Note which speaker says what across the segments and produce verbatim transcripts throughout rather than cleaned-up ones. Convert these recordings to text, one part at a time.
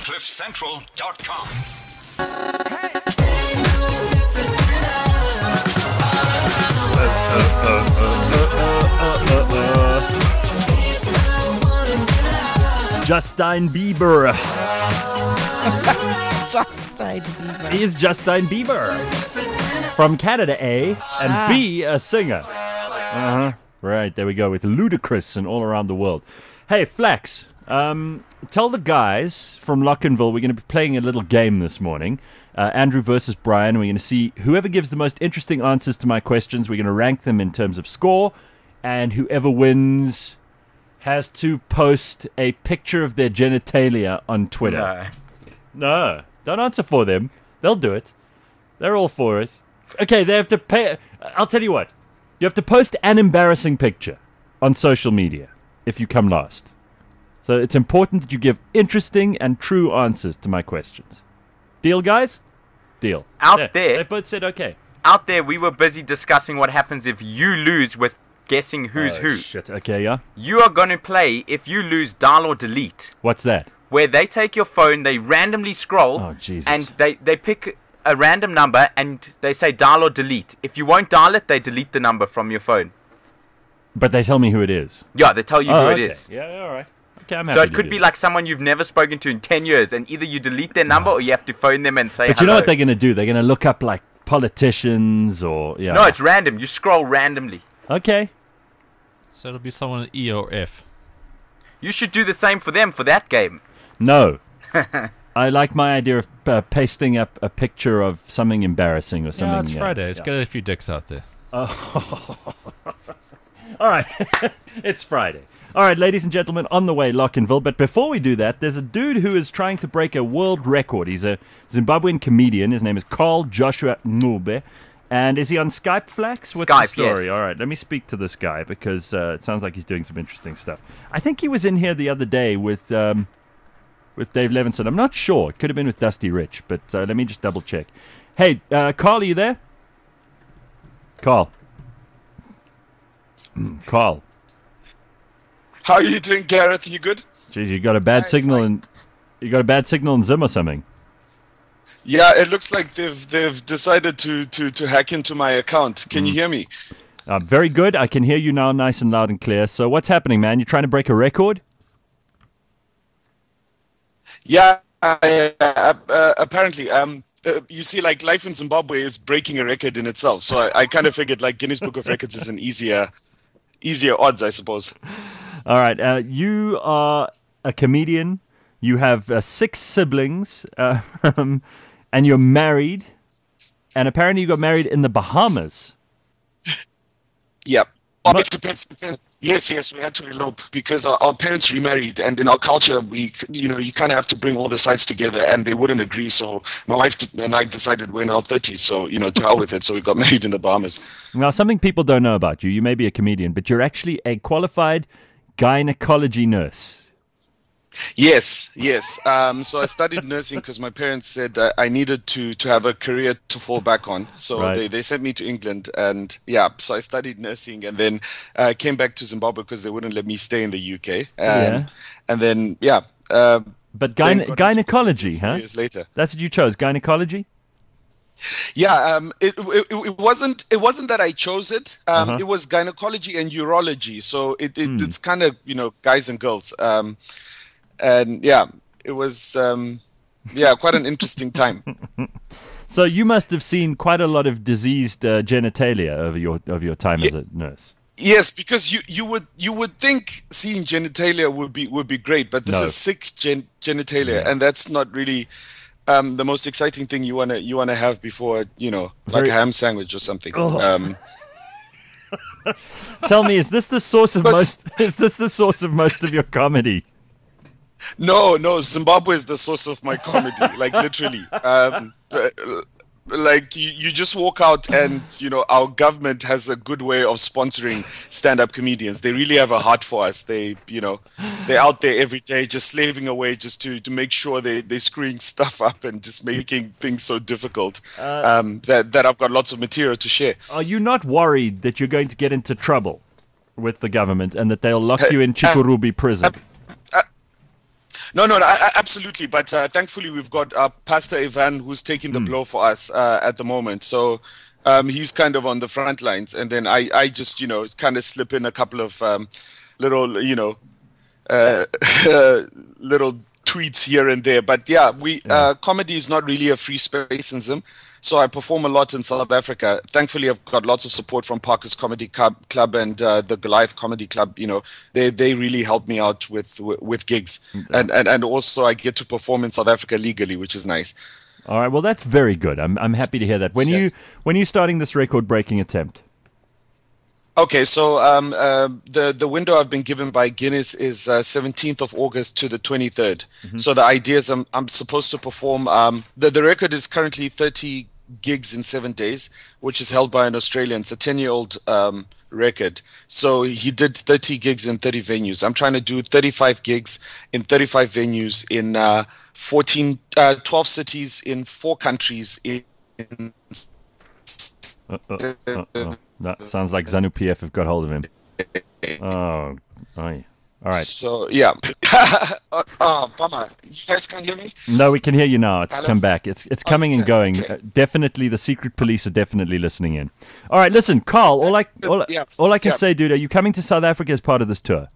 Speaker 1: cliff central dot com.
Speaker 2: Justin Bieber.
Speaker 3: Justin Bieber.
Speaker 2: He is Justin Bieber. From Canada, A, and
Speaker 3: Ah.
Speaker 2: B, a singer. Uh-huh. Right, there we go, with Ludacris and all around the world. Hey, Flex, um, tell the guys from Lockenville we're going to be playing a little game this morning. Uh, Andrew versus Brian. We're going to see whoever gives the most interesting answers to my questions. We're going to rank them in terms of score, and whoever wins has to post a picture of their genitalia on Twitter.
Speaker 4: No.
Speaker 2: No, don't answer for them. They'll do it. They're all for it. Okay, they have to pay. I'll tell you what. You have to post an embarrassing picture on social media if you come last. So it's important that you give interesting and true answers to my questions. Deal, guys? Deal.
Speaker 4: Out there-
Speaker 2: They both said okay.
Speaker 4: Out there, we were busy discussing what happens if you lose with guessing who's
Speaker 2: Oh,
Speaker 4: who.
Speaker 2: Shit. Okay, yeah.
Speaker 4: You are going to play, if you lose, dial or delete,
Speaker 2: What's that?
Speaker 4: where they take your phone, they randomly scroll,
Speaker 2: Oh, Jesus.
Speaker 4: and they, they pick a random number, and they say dial or delete. If you won't dial it, they delete the number from your phone.
Speaker 2: But they tell me who it is.
Speaker 4: Yeah, they tell you
Speaker 2: Oh,
Speaker 4: who
Speaker 2: okay.
Speaker 4: it is.
Speaker 2: Yeah, all right. Okay, I'm happy
Speaker 4: So it
Speaker 2: to
Speaker 4: could
Speaker 2: do
Speaker 4: be
Speaker 2: that.
Speaker 4: like someone you've never spoken to in ten years, and either you delete their number or you have to phone them and say
Speaker 2: But
Speaker 4: hello.
Speaker 2: you know what they're going to do? They're going to look up, like, politicians or... yeah.
Speaker 4: No, it's random. You scroll randomly.
Speaker 2: Okay.
Speaker 5: So it'll be someone E or F.
Speaker 4: You should do the same for them for that game.
Speaker 2: No. I like my idea of uh, pasting up a picture of something embarrassing or something.
Speaker 5: Yeah, it's
Speaker 2: uh,
Speaker 5: Friday. Let's
Speaker 2: yeah.
Speaker 5: get a few dicks out there.
Speaker 2: All right. It's Friday. All right, ladies and gentlemen, on the way, Lockenville. But before we do that, there's a dude who is trying to break a world record. He's a Zimbabwean comedian. His name is Carl Joshua Ncube. And is he on Skype, Flax? What's
Speaker 4: Skype,
Speaker 2: the story?
Speaker 4: yes.
Speaker 2: All right, let me speak to this guy because uh, it sounds like he's doing some interesting stuff. I think he was in here the other day with um, with Dave Levinson. I'm not sure. It could have been with Dusty Rich, but uh, let me just double check. Hey, uh, Carl, are you there? Carl. Carl.
Speaker 6: How are you doing, Gareth? You good?
Speaker 2: Jeez, you got a bad signal in you got a bad signal in Zim or something.
Speaker 6: Yeah, it looks like they've they've decided to to to hack into my account. Can you
Speaker 2: Mm.
Speaker 6: hear me?
Speaker 2: Uh, very good. I can hear you now, nice and loud and clear. So what's happening, man? You trying to break a record?
Speaker 6: Yeah, I, uh, uh, apparently. Um, uh, you see, like life in Zimbabwe is breaking a record in itself. So I, I kind of figured like Guinness Book of Records is an easier easier odds, I suppose.
Speaker 2: All right. Uh, you are a comedian. You have uh, six siblings, uh, and you're married. And apparently, you got married in the Bahamas.
Speaker 6: Yep. Well, it depends- depends. Yes, yes, we had to elope because our, our parents remarried, and in our culture, we, you know, you kind of have to bring all the sides together, and they wouldn't agree. So my wife and I decided we're in our thirties, so you know, to hell with it. So we got married in the Bahamas.
Speaker 2: Now, something people don't know about you. You may be a comedian, but you're actually a qualified gynecology nurse.
Speaker 6: Yes, yes. Um, so I studied nursing because my parents said uh, I needed to to have a career to fall back on. So
Speaker 2: Right.
Speaker 6: they, they sent me to England, and yeah, so I studied nursing, and then uh, came back to Zimbabwe because they wouldn't let me stay in the U K. Um,
Speaker 2: Yeah.
Speaker 6: And then yeah. Um,
Speaker 2: But
Speaker 6: then
Speaker 2: gyne-
Speaker 6: got into
Speaker 2: gynecology,
Speaker 6: four
Speaker 2: huh?
Speaker 6: Years later.
Speaker 2: That's what you chose, gynecology?
Speaker 6: Yeah, um, it, it it wasn't it wasn't that I chose it. Um,
Speaker 2: Uh-huh.
Speaker 6: It was gynecology and urology. So it, it
Speaker 2: Hmm.
Speaker 6: it's kind of you know guys and girls. Um, and yeah, it was um, yeah quite an interesting time.
Speaker 2: So you must have seen quite a lot of diseased uh, genitalia over your of your time
Speaker 6: Ye-
Speaker 2: as a nurse.
Speaker 6: Yes, because you, you would you would think seeing genitalia would be would be great, but this
Speaker 2: No.
Speaker 6: is sick gen- genitalia, and that's not really um, the most exciting thing you wanna you wanna have before you know like
Speaker 2: Very-
Speaker 6: a ham sandwich or something.
Speaker 2: Oh.
Speaker 6: Um,
Speaker 2: Tell me, is this the source of
Speaker 6: But-
Speaker 2: most? Is this the source of most of your comedy?
Speaker 6: No, no, Zimbabwe is the source of my comedy, like literally. Um, uh, like you, you just walk out and you know our government has a good way of sponsoring stand-up comedians. They really have a heart for us. They, you know, they're out there every day just slaving away just to, to make sure they they're screwing stuff up and just making things so difficult um, that that I've got lots of material to share.
Speaker 2: Are you not worried that you're going to get into trouble with the government and that they'll lock you in Chikurubi prison?
Speaker 6: No, no, no I, I, absolutely. But uh, thankfully, we've got uh, Pastor Ivan who's taking the
Speaker 2: Mm.
Speaker 6: blow for us uh, at the moment. So um, he's kind of on the front lines. And then I, I just, you know, kind of slip in a couple of um, little, you know, uh, little tweets here and there. But yeah, we
Speaker 2: Yeah.
Speaker 6: uh, comedy is not really a free space in Zim. So I perform a lot in South Africa. Thankfully, I've got lots of support from Parker's Comedy Club, Club and uh, the Goliath Comedy Club. You know, they they really help me out with with, with gigs, and, and and also I get to perform in South Africa legally, which is nice.
Speaker 2: All right. Well, that's very good. I'm I'm happy to hear that. When
Speaker 6: Yes.
Speaker 2: you when you starting this record-breaking attempt?
Speaker 6: Okay, so um, uh, the the window I've been given by Guinness is uh, seventeenth of August to the twenty-third. So the idea is I'm I'm supposed to perform. Um, the the record is currently thirty gigs in seven days, which is held by an Australian. It's a ten-year-old um, record. So he did thirty gigs in thirty venues. I'm trying to do thirty-five gigs in thirty-five venues in uh, fourteen, uh, twelve cities in four countries in.
Speaker 2: Uh, uh, uh, uh. That sounds like ZANU P F have got hold of him. Oh, aye. All right.
Speaker 6: So yeah. oh, oh, bummer. You guys can't hear me?
Speaker 2: No, we can hear you now. It's
Speaker 6: Hello?
Speaker 2: come back. It's it's coming and
Speaker 6: Okay,
Speaker 2: going.
Speaker 6: okay.
Speaker 2: Uh, definitely, the secret police are definitely listening in. All right, listen, Carl. All I all,
Speaker 6: Yeah,
Speaker 2: all I can
Speaker 6: yeah.
Speaker 2: say, dude, are you coming to South Africa as part of this tour?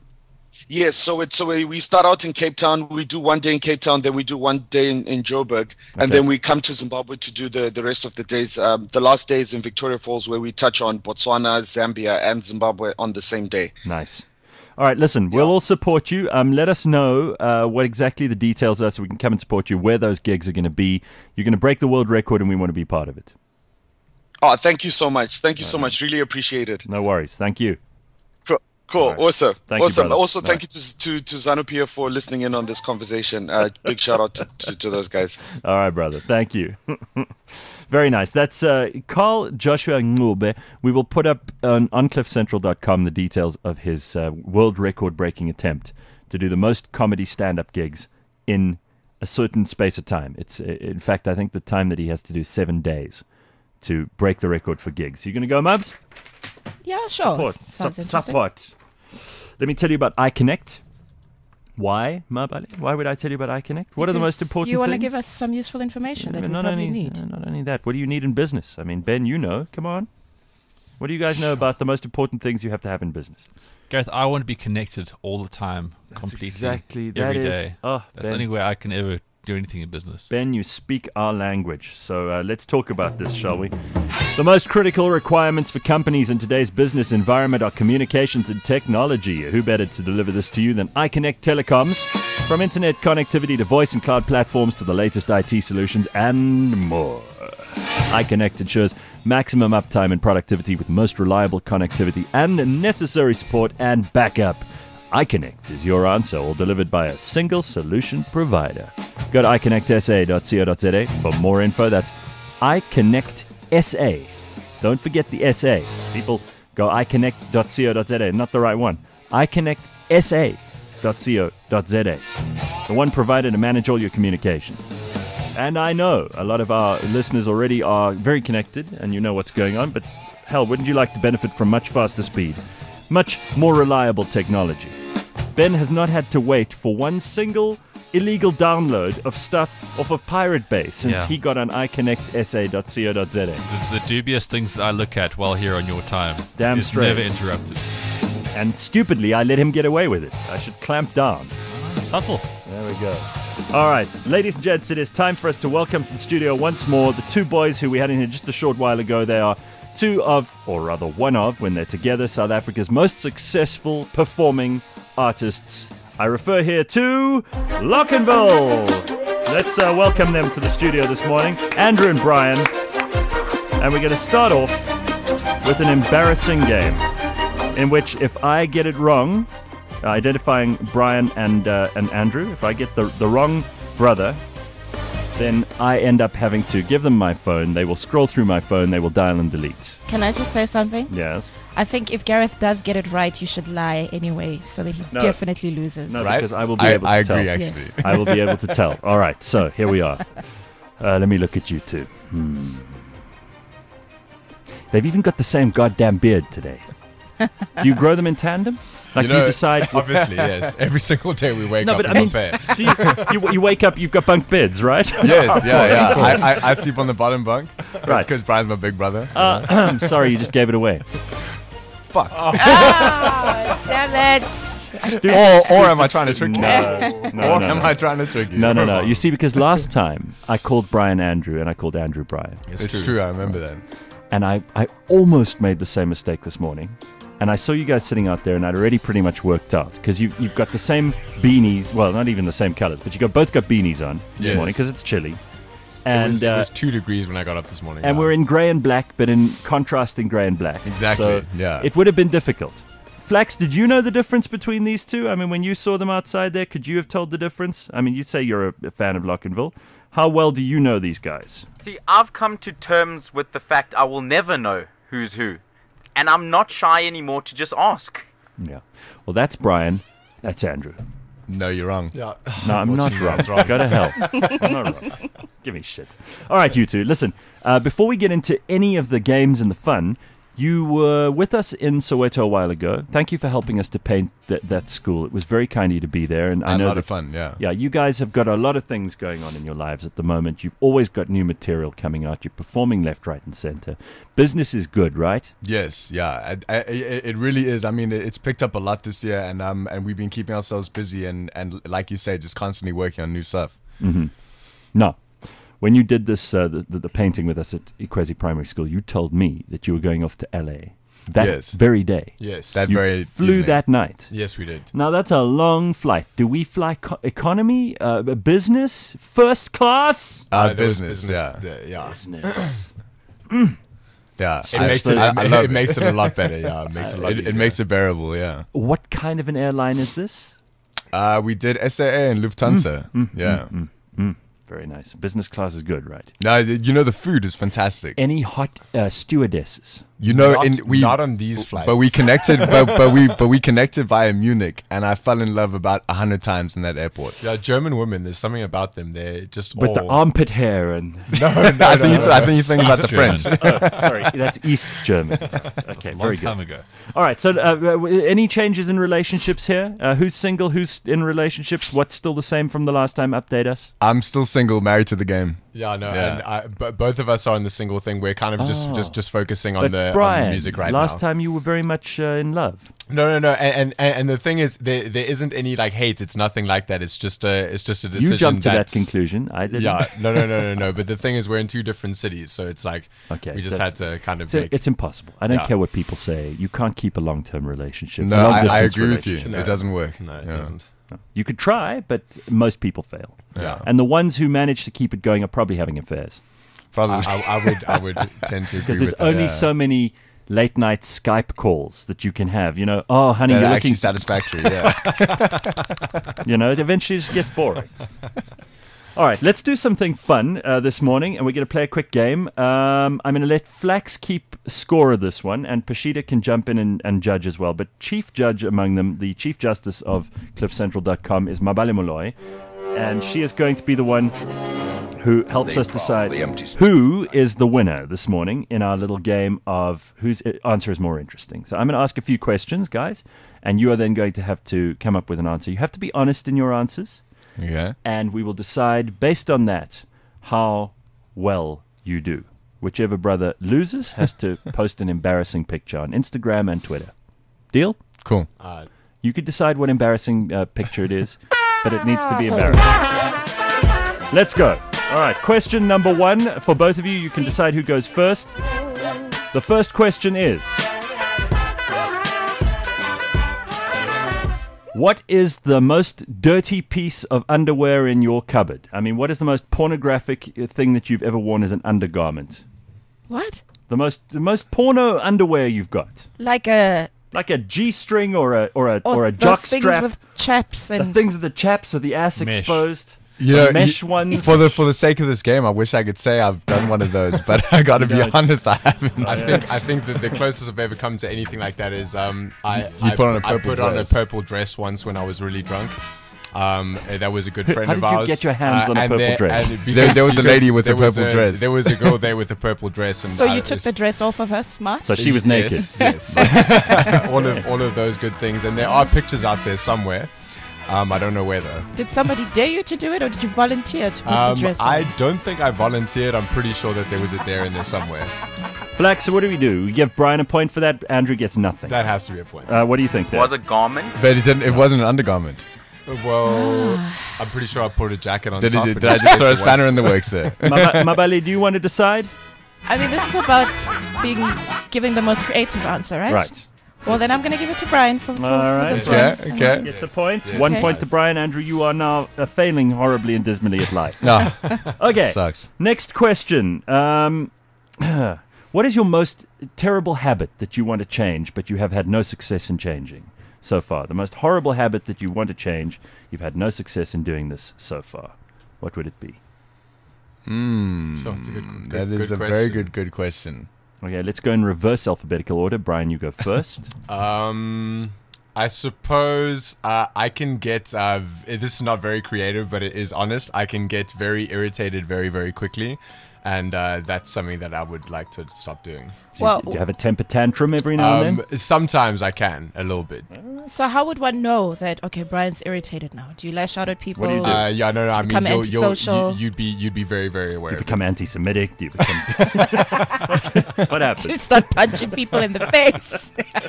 Speaker 6: Yes, so it's so we, we start out in Cape Town. We do one day in Cape Town, then we do one day in, in Joburg, and
Speaker 2: Okay.
Speaker 6: then we come to Zimbabwe to do the, the rest of the days. Um, the last day is in Victoria Falls, where we touch on Botswana, Zambia, and Zimbabwe on the same day.
Speaker 2: Nice. All right, listen, we'll all support you. Um, let us know uh, what exactly the details are so we can come and support you, where those gigs are going to be. You're going to break the world record, and we want to be part of it.
Speaker 6: Oh, thank you so much. Thank you so much. Really appreciate it.
Speaker 2: No worries. Thank you.
Speaker 6: Cool. Cool.
Speaker 2: All right.
Speaker 6: Awesome.
Speaker 2: Thank you,
Speaker 6: awesome.
Speaker 2: brother.
Speaker 6: also,
Speaker 2: All
Speaker 6: thank
Speaker 2: right.
Speaker 6: you to to to ZANU P F for listening in on this conversation. Uh, big shout out to, to, to those guys.
Speaker 2: All right, brother. Thank you. Very nice. That's uh, Carl Joshua Ngube. We will put up on, on cliff central dot com the details of his uh, world record-breaking attempt to do the most comedy stand-up gigs in a certain space of time. It's, uh, in fact, I think the time that he has to do seven days to break the record for gigs. You going to go, Mubs?
Speaker 3: Yeah, sure.
Speaker 2: Support.
Speaker 3: Sounds
Speaker 2: Sup-
Speaker 3: interesting.
Speaker 2: support. Let me tell you about iConnect. Why, Mabali? Why would I tell you about iConnect? What are the most
Speaker 3: Because
Speaker 2: important
Speaker 3: You want to
Speaker 2: things?
Speaker 3: give us some useful information that
Speaker 2: But
Speaker 3: we
Speaker 2: not
Speaker 3: probably
Speaker 2: only,
Speaker 3: need.
Speaker 2: uh, not only that, what do you need in business? I mean, Ben, you know. Come on. What do you guys know about the most important things you have to have in business?
Speaker 5: Gareth, I want to be connected all the time, completely,
Speaker 2: exactly. That
Speaker 5: every
Speaker 2: is-
Speaker 5: day.
Speaker 2: oh,
Speaker 5: That's
Speaker 2: Ben.
Speaker 5: the only way I can ever do anything in business.
Speaker 2: Ben, you speak our language. So uh, let's talk about this, shall we? The most critical requirements for companies in today's business environment are communications and technology. Who better to deliver this to you than iConnect Telecoms? From internet connectivity to voice and cloud platforms to the latest I T solutions and more. iConnect ensures maximum uptime and productivity with most reliable connectivity and necessary support and backup. iConnect is your answer, all delivered by a single solution provider. Go to i connect s a dot co dot z a for more info. That's iConnect S A. Don't forget the S A. People go i connect dot co dot z a, not the right one. i connect s a dot co dot z a. The one provider to manage all your communications. And I know a lot of our listeners already are very connected and you know what's going on, but hell, wouldn't you like to benefit from much faster speed? Much more reliable technology. Ben has not had to wait for one single illegal download of stuff off of Pirate Bay since
Speaker 5: Yeah.
Speaker 2: he got on i connect s a dot co dot z a.
Speaker 5: The, the dubious things that I look at while here on your time
Speaker 2: Damn
Speaker 5: is
Speaker 2: straight.
Speaker 5: never interrupted.
Speaker 2: And stupidly, I let him get away with it. I should clamp down.
Speaker 5: Subtle.
Speaker 2: There we go. All right, ladies and gents, it is time for us to welcome to the studio once more the two boys who we had in here just a short while ago. They are two of, or rather one of, when they're together, South Africa's most successful performing artists. I refer here to Lockenville. Let's uh, welcome them to the studio this morning, Andrew and Brian. And we're going to start off with an embarrassing game in which if I get it wrong, uh, identifying Brian and uh, and Andrew, if I get the, the wrong brother, then I end up having to give them my phone. They will scroll through my phone. They will dial and delete.
Speaker 3: Can I just say something?
Speaker 2: Yes.
Speaker 3: I think if Gareth does get it right, you should lie anyway, so that he
Speaker 2: No.
Speaker 3: definitely loses.
Speaker 2: No,
Speaker 7: Right?
Speaker 2: because I will be
Speaker 7: I,
Speaker 2: able to
Speaker 7: I
Speaker 2: tell.
Speaker 7: agree,
Speaker 3: Yes.
Speaker 7: actually.
Speaker 2: I will be able to tell. All right, so here we are. Uh, let me look at you two. Hmm. They've even got the same goddamn beard today. Do you grow them in tandem? Like,
Speaker 7: You
Speaker 2: do you
Speaker 7: know,
Speaker 2: decide?
Speaker 7: Obviously, yes. Every single day we wake
Speaker 2: No,
Speaker 7: up
Speaker 2: but
Speaker 7: and
Speaker 2: I mean,
Speaker 7: compare.
Speaker 2: do you, you, you wake up, you've got bunk beds, right?
Speaker 7: Yes, yeah, yeah. I, I, I sleep on the bottom bunk.
Speaker 2: Right.
Speaker 7: Because Brian's my big brother.
Speaker 2: Uh, I'm sorry, you just gave it away.
Speaker 7: Fuck.
Speaker 3: Ah, damn it.
Speaker 2: Stupid,
Speaker 7: Or, or am I trying to trick you?
Speaker 2: No, no,
Speaker 7: or
Speaker 2: no,
Speaker 7: am
Speaker 2: no.
Speaker 7: I trying to trick you?
Speaker 2: No, no, no. You see, because last time I called Brian Andrew and I called Andrew Brian.
Speaker 7: It's, true. I remember that.
Speaker 2: And I, I almost made the same mistake this morning. And I saw you guys sitting out there and I'd already pretty much worked out. Because you, you've got the same beanies. Well, not even the same colors, but you got both got beanies on this
Speaker 7: Yes.
Speaker 2: morning because it's chilly.
Speaker 7: It
Speaker 2: And
Speaker 7: was,
Speaker 2: uh,
Speaker 7: it was two degrees when I got up this morning.
Speaker 2: and
Speaker 7: yeah.
Speaker 2: we're in grey and black, but in contrasting grey and black.
Speaker 7: Exactly,
Speaker 2: So
Speaker 7: yeah.
Speaker 2: It would have been difficult. Flax, did you know the difference between these two? I mean, when you saw them outside there, could you have told the difference? I mean, you say you're a, a fan of Lockenville. How well do you know these guys?
Speaker 4: See, I've come to terms with the fact I will never know who's who. And I'm not shy anymore to just ask.
Speaker 2: Yeah. Well, that's Brian. That's Andrew.
Speaker 7: No, you're wrong.
Speaker 5: Yeah.
Speaker 2: No, I'm not wrong.
Speaker 5: That's wrong.
Speaker 2: Go to hell. I'm not wrong. Give me shit. All right, you two. Listen, uh, before we get into any of the games and the fun, you were with us in Soweto a while ago. Thank you for helping us to paint th- that school. It was very kind of you to be there. And I
Speaker 7: And
Speaker 2: know
Speaker 7: a lot
Speaker 2: that,
Speaker 7: of fun, yeah.
Speaker 2: yeah, you guys have got a lot of things going on in your lives at the moment. You've always got new material coming out. You're performing left, right, and center. Business is good, right?
Speaker 7: Yes, yeah, I, I, it it really is. I mean, it- it's picked up a lot this year, and um, and we've been keeping ourselves busy, and, and like you say, just constantly working on new stuff.
Speaker 2: No. When you did this, uh, the, the, the painting with us at Ikwezi Primary School, you told me that you were going off to L A that
Speaker 7: Yes.
Speaker 2: very day.
Speaker 5: Yes.
Speaker 7: That
Speaker 2: You
Speaker 7: very
Speaker 2: flew
Speaker 7: evening.
Speaker 2: that night.
Speaker 5: yes, we did.
Speaker 2: Now that's a long flight. Do we fly co- economy, uh, business, first class?
Speaker 7: Uh,
Speaker 5: there was
Speaker 7: business, yeah,
Speaker 5: there, yeah.
Speaker 2: Business.
Speaker 7: yeah.
Speaker 5: It
Speaker 7: I-
Speaker 5: makes it,
Speaker 7: I,
Speaker 5: it,
Speaker 7: I love
Speaker 5: it makes it a lot better. Yeah, it makes it a lot
Speaker 7: It,
Speaker 5: easier.
Speaker 7: it makes it bearable, yeah.
Speaker 2: What kind of an airline is this?
Speaker 7: Uh, we did S A A and Lufthansa. yeah.
Speaker 2: Very nice. Business class is good, right?
Speaker 7: Now, you know, the food is fantastic.
Speaker 2: Any hot uh, stewardesses?
Speaker 7: You know,
Speaker 5: not,
Speaker 7: in we
Speaker 5: not on these flights.
Speaker 7: but we connected, but, but we but we connected via Munich, and I fell in love about a hundred times in that airport.
Speaker 5: Yeah, German women. There's something about them. They're just
Speaker 2: With
Speaker 5: all.
Speaker 2: the armpit hair and...
Speaker 5: no, no,
Speaker 7: I think
Speaker 5: no,
Speaker 7: you
Speaker 5: no,
Speaker 7: th- I think you think about the
Speaker 5: German.
Speaker 7: French.
Speaker 2: Oh, sorry, that's East German. Okay,
Speaker 5: a long
Speaker 2: very
Speaker 5: time
Speaker 2: good.
Speaker 5: ago.
Speaker 2: All right, so uh, w- any changes in relationships here? Uh, who's single? Who's in relationships? What's still the same from the last time? Update us.
Speaker 7: I'm still single, married to the game.
Speaker 5: Yeah, no,
Speaker 7: Yeah.
Speaker 5: and I, but both of us are on the single thing. We're kind of just
Speaker 2: Oh.
Speaker 5: just just focusing on
Speaker 2: But
Speaker 5: the,
Speaker 2: Brian,
Speaker 5: on the music right
Speaker 2: last
Speaker 5: now.
Speaker 2: time you were very much uh, in love.
Speaker 5: No, no, no, and, and and the thing is, there there isn't any like hate. It's nothing like that. It's just a it's just a decision.
Speaker 2: You jumped to that
Speaker 5: that's-
Speaker 2: conclusion. I didn't.
Speaker 5: Yeah, no, no, no, no, no. But the thing is, we're in two different cities, so it's like
Speaker 2: Okay,
Speaker 5: we just had
Speaker 2: that's-
Speaker 5: to kind of
Speaker 2: It's,
Speaker 5: make.
Speaker 2: it's impossible. I don't
Speaker 5: Yeah.
Speaker 2: care what people say. You can't keep a long-term relationship. a
Speaker 7: No, I, I
Speaker 2: long-distance
Speaker 7: agree with you.
Speaker 2: relationship.
Speaker 7: It doesn't work.
Speaker 5: no, it
Speaker 7: Yeah.
Speaker 5: doesn't.
Speaker 2: You could try, but most people fail.
Speaker 5: Yeah.
Speaker 2: And the ones who manage to keep it going are probably having affairs.
Speaker 7: Probably.
Speaker 5: I, I, I would I would tend to agree
Speaker 2: Because there's
Speaker 5: with that.
Speaker 2: only
Speaker 7: yeah.
Speaker 2: so many late night Skype calls that you can have. You know, oh, honey,
Speaker 7: They're
Speaker 2: you're
Speaker 7: actually
Speaker 2: looking.
Speaker 7: satisfactory. Yeah.
Speaker 2: You know, it eventually just gets boring. All right, let's do something fun uh, this morning, and we're going to play a quick game. Um, I'm going to let Flax keep score of this one, and Pashita can jump in and, and judge as well. But chief judge among them, the chief justice of cliff central dot com, is Mabale Molloy, and she is going to be the one who helps us decide who is the winner this morning in our little game of whose answer is more interesting. So I'm going to ask a few questions, guys, and you are then going to have to come up with an answer. You have to be honest in your answers,
Speaker 7: Okay.
Speaker 2: and we will decide based on that how well you do. Whichever brother loses has to post an embarrassing picture on Instagram and Twitter. Deal?
Speaker 7: Cool.
Speaker 5: Uh,
Speaker 2: You could decide what embarrassing uh, picture it is, but it needs to be embarrassing. Let's go. All right, question number one for both of you. You can decide who goes first. The first question is, what is the most dirty piece of underwear in your cupboard? I mean, what is the most pornographic thing that you've ever worn as an undergarment?
Speaker 3: What?
Speaker 2: The most the most porno underwear you've got?
Speaker 3: Like a
Speaker 2: Like a G-string or a or a
Speaker 3: or,
Speaker 2: or a
Speaker 3: those
Speaker 2: jock
Speaker 3: things
Speaker 2: strap?
Speaker 3: with chaps
Speaker 2: The
Speaker 3: and
Speaker 2: things with the chaps with the ass
Speaker 5: Mesh.
Speaker 2: exposed.
Speaker 7: You
Speaker 2: the
Speaker 7: know,
Speaker 2: mesh
Speaker 7: you-
Speaker 2: ones.
Speaker 7: For the for the sake of this game, I wish I could say I've done one of those, but I got to be
Speaker 2: don't.
Speaker 7: honest, I haven't.
Speaker 5: I think I think that the closest I've ever come to anything like that is um I
Speaker 7: You
Speaker 5: I,
Speaker 7: put on a
Speaker 5: I
Speaker 7: purple
Speaker 5: put on a
Speaker 7: dress.
Speaker 5: purple dress once when I was really drunk. Um, uh, that was a good friend
Speaker 2: How
Speaker 5: of
Speaker 2: did you
Speaker 5: ours.
Speaker 2: get your hands on a
Speaker 5: and
Speaker 2: purple
Speaker 5: there-
Speaker 2: dress?
Speaker 5: and
Speaker 7: There- there was a
Speaker 5: because
Speaker 7: lady with a
Speaker 5: there was
Speaker 7: purple
Speaker 5: a-
Speaker 7: dress.
Speaker 5: There was a girl there with a purple dress. And
Speaker 3: So
Speaker 5: I
Speaker 3: you took
Speaker 5: was-
Speaker 3: the dress off of her, smart?
Speaker 2: So she was naked.
Speaker 5: Yes, yes. all of all of those good things, and there are pictures out there somewhere. Um, I don't know where though.
Speaker 3: Did somebody dare you to do it, or did you volunteer to put
Speaker 5: Um,
Speaker 3: the dress on?
Speaker 5: I don't think I volunteered. I'm pretty sure that there was a dare in there somewhere.
Speaker 2: Flax, so what do we do? We give Brian a point for that. Andrew gets nothing.
Speaker 5: That has to be a point.
Speaker 2: Uh, what do you think there?
Speaker 4: Was a garment.
Speaker 7: But it didn't. It wasn't an undergarment.
Speaker 5: Well, I'm pretty sure I put a jacket on
Speaker 7: Did,
Speaker 5: top.
Speaker 7: it,
Speaker 5: and
Speaker 7: did I
Speaker 5: in
Speaker 7: just
Speaker 5: case
Speaker 7: throw
Speaker 5: it
Speaker 7: a spanner
Speaker 5: was-
Speaker 7: in the works there?
Speaker 2: Maba- Mabali, do you want to decide?
Speaker 3: I mean, this is about being giving the most creative answer, right?
Speaker 2: Right.
Speaker 3: Well, then I'm going to give it to Brian for, for,
Speaker 2: All
Speaker 3: for
Speaker 2: right.
Speaker 3: this
Speaker 7: Okay.
Speaker 3: one.
Speaker 7: Okay.
Speaker 2: Gets a point.
Speaker 5: Yes.
Speaker 2: One
Speaker 3: Okay.
Speaker 2: point to Brian. Andrew, you are now uh, failing horribly and dismally at life.
Speaker 7: No.
Speaker 2: Okay.
Speaker 7: Sucks.
Speaker 2: Next question. Um, what is your most terrible habit that you want to change, but you have had no success in changing so far? The most horrible habit that you want to change, you've had no success in doing this so far. What would it be?
Speaker 7: Hmm.
Speaker 5: Sure, it's a good- good-
Speaker 7: That is
Speaker 5: good
Speaker 7: a very
Speaker 5: question.
Speaker 7: good, good question.
Speaker 2: Okay, let's go in reverse alphabetical order. Brian, you go first.
Speaker 5: Um, I suppose uh, I can get. Uh, v- this is not very creative, but it is honest. I can get very irritated very, very quickly, and uh, that's something that I would like to stop doing.
Speaker 3: Well,
Speaker 2: Do you have a temper tantrum every now and
Speaker 5: Um,
Speaker 2: then?
Speaker 5: sometimes I can a little bit.
Speaker 3: so how would one know that, okay, Brian's irritated now? Do you lash out at people?
Speaker 2: What do you do?
Speaker 5: Uh, yeah, no, no. I mean,
Speaker 3: Become
Speaker 5: you'll, you'll,
Speaker 3: antisocial.
Speaker 5: you, you'd be you'd be very, very aware.
Speaker 2: Do you
Speaker 5: of it.
Speaker 2: become anti-Semitic? Do you become... what, what
Speaker 3: You
Speaker 2: happens?
Speaker 3: start punching people in the face.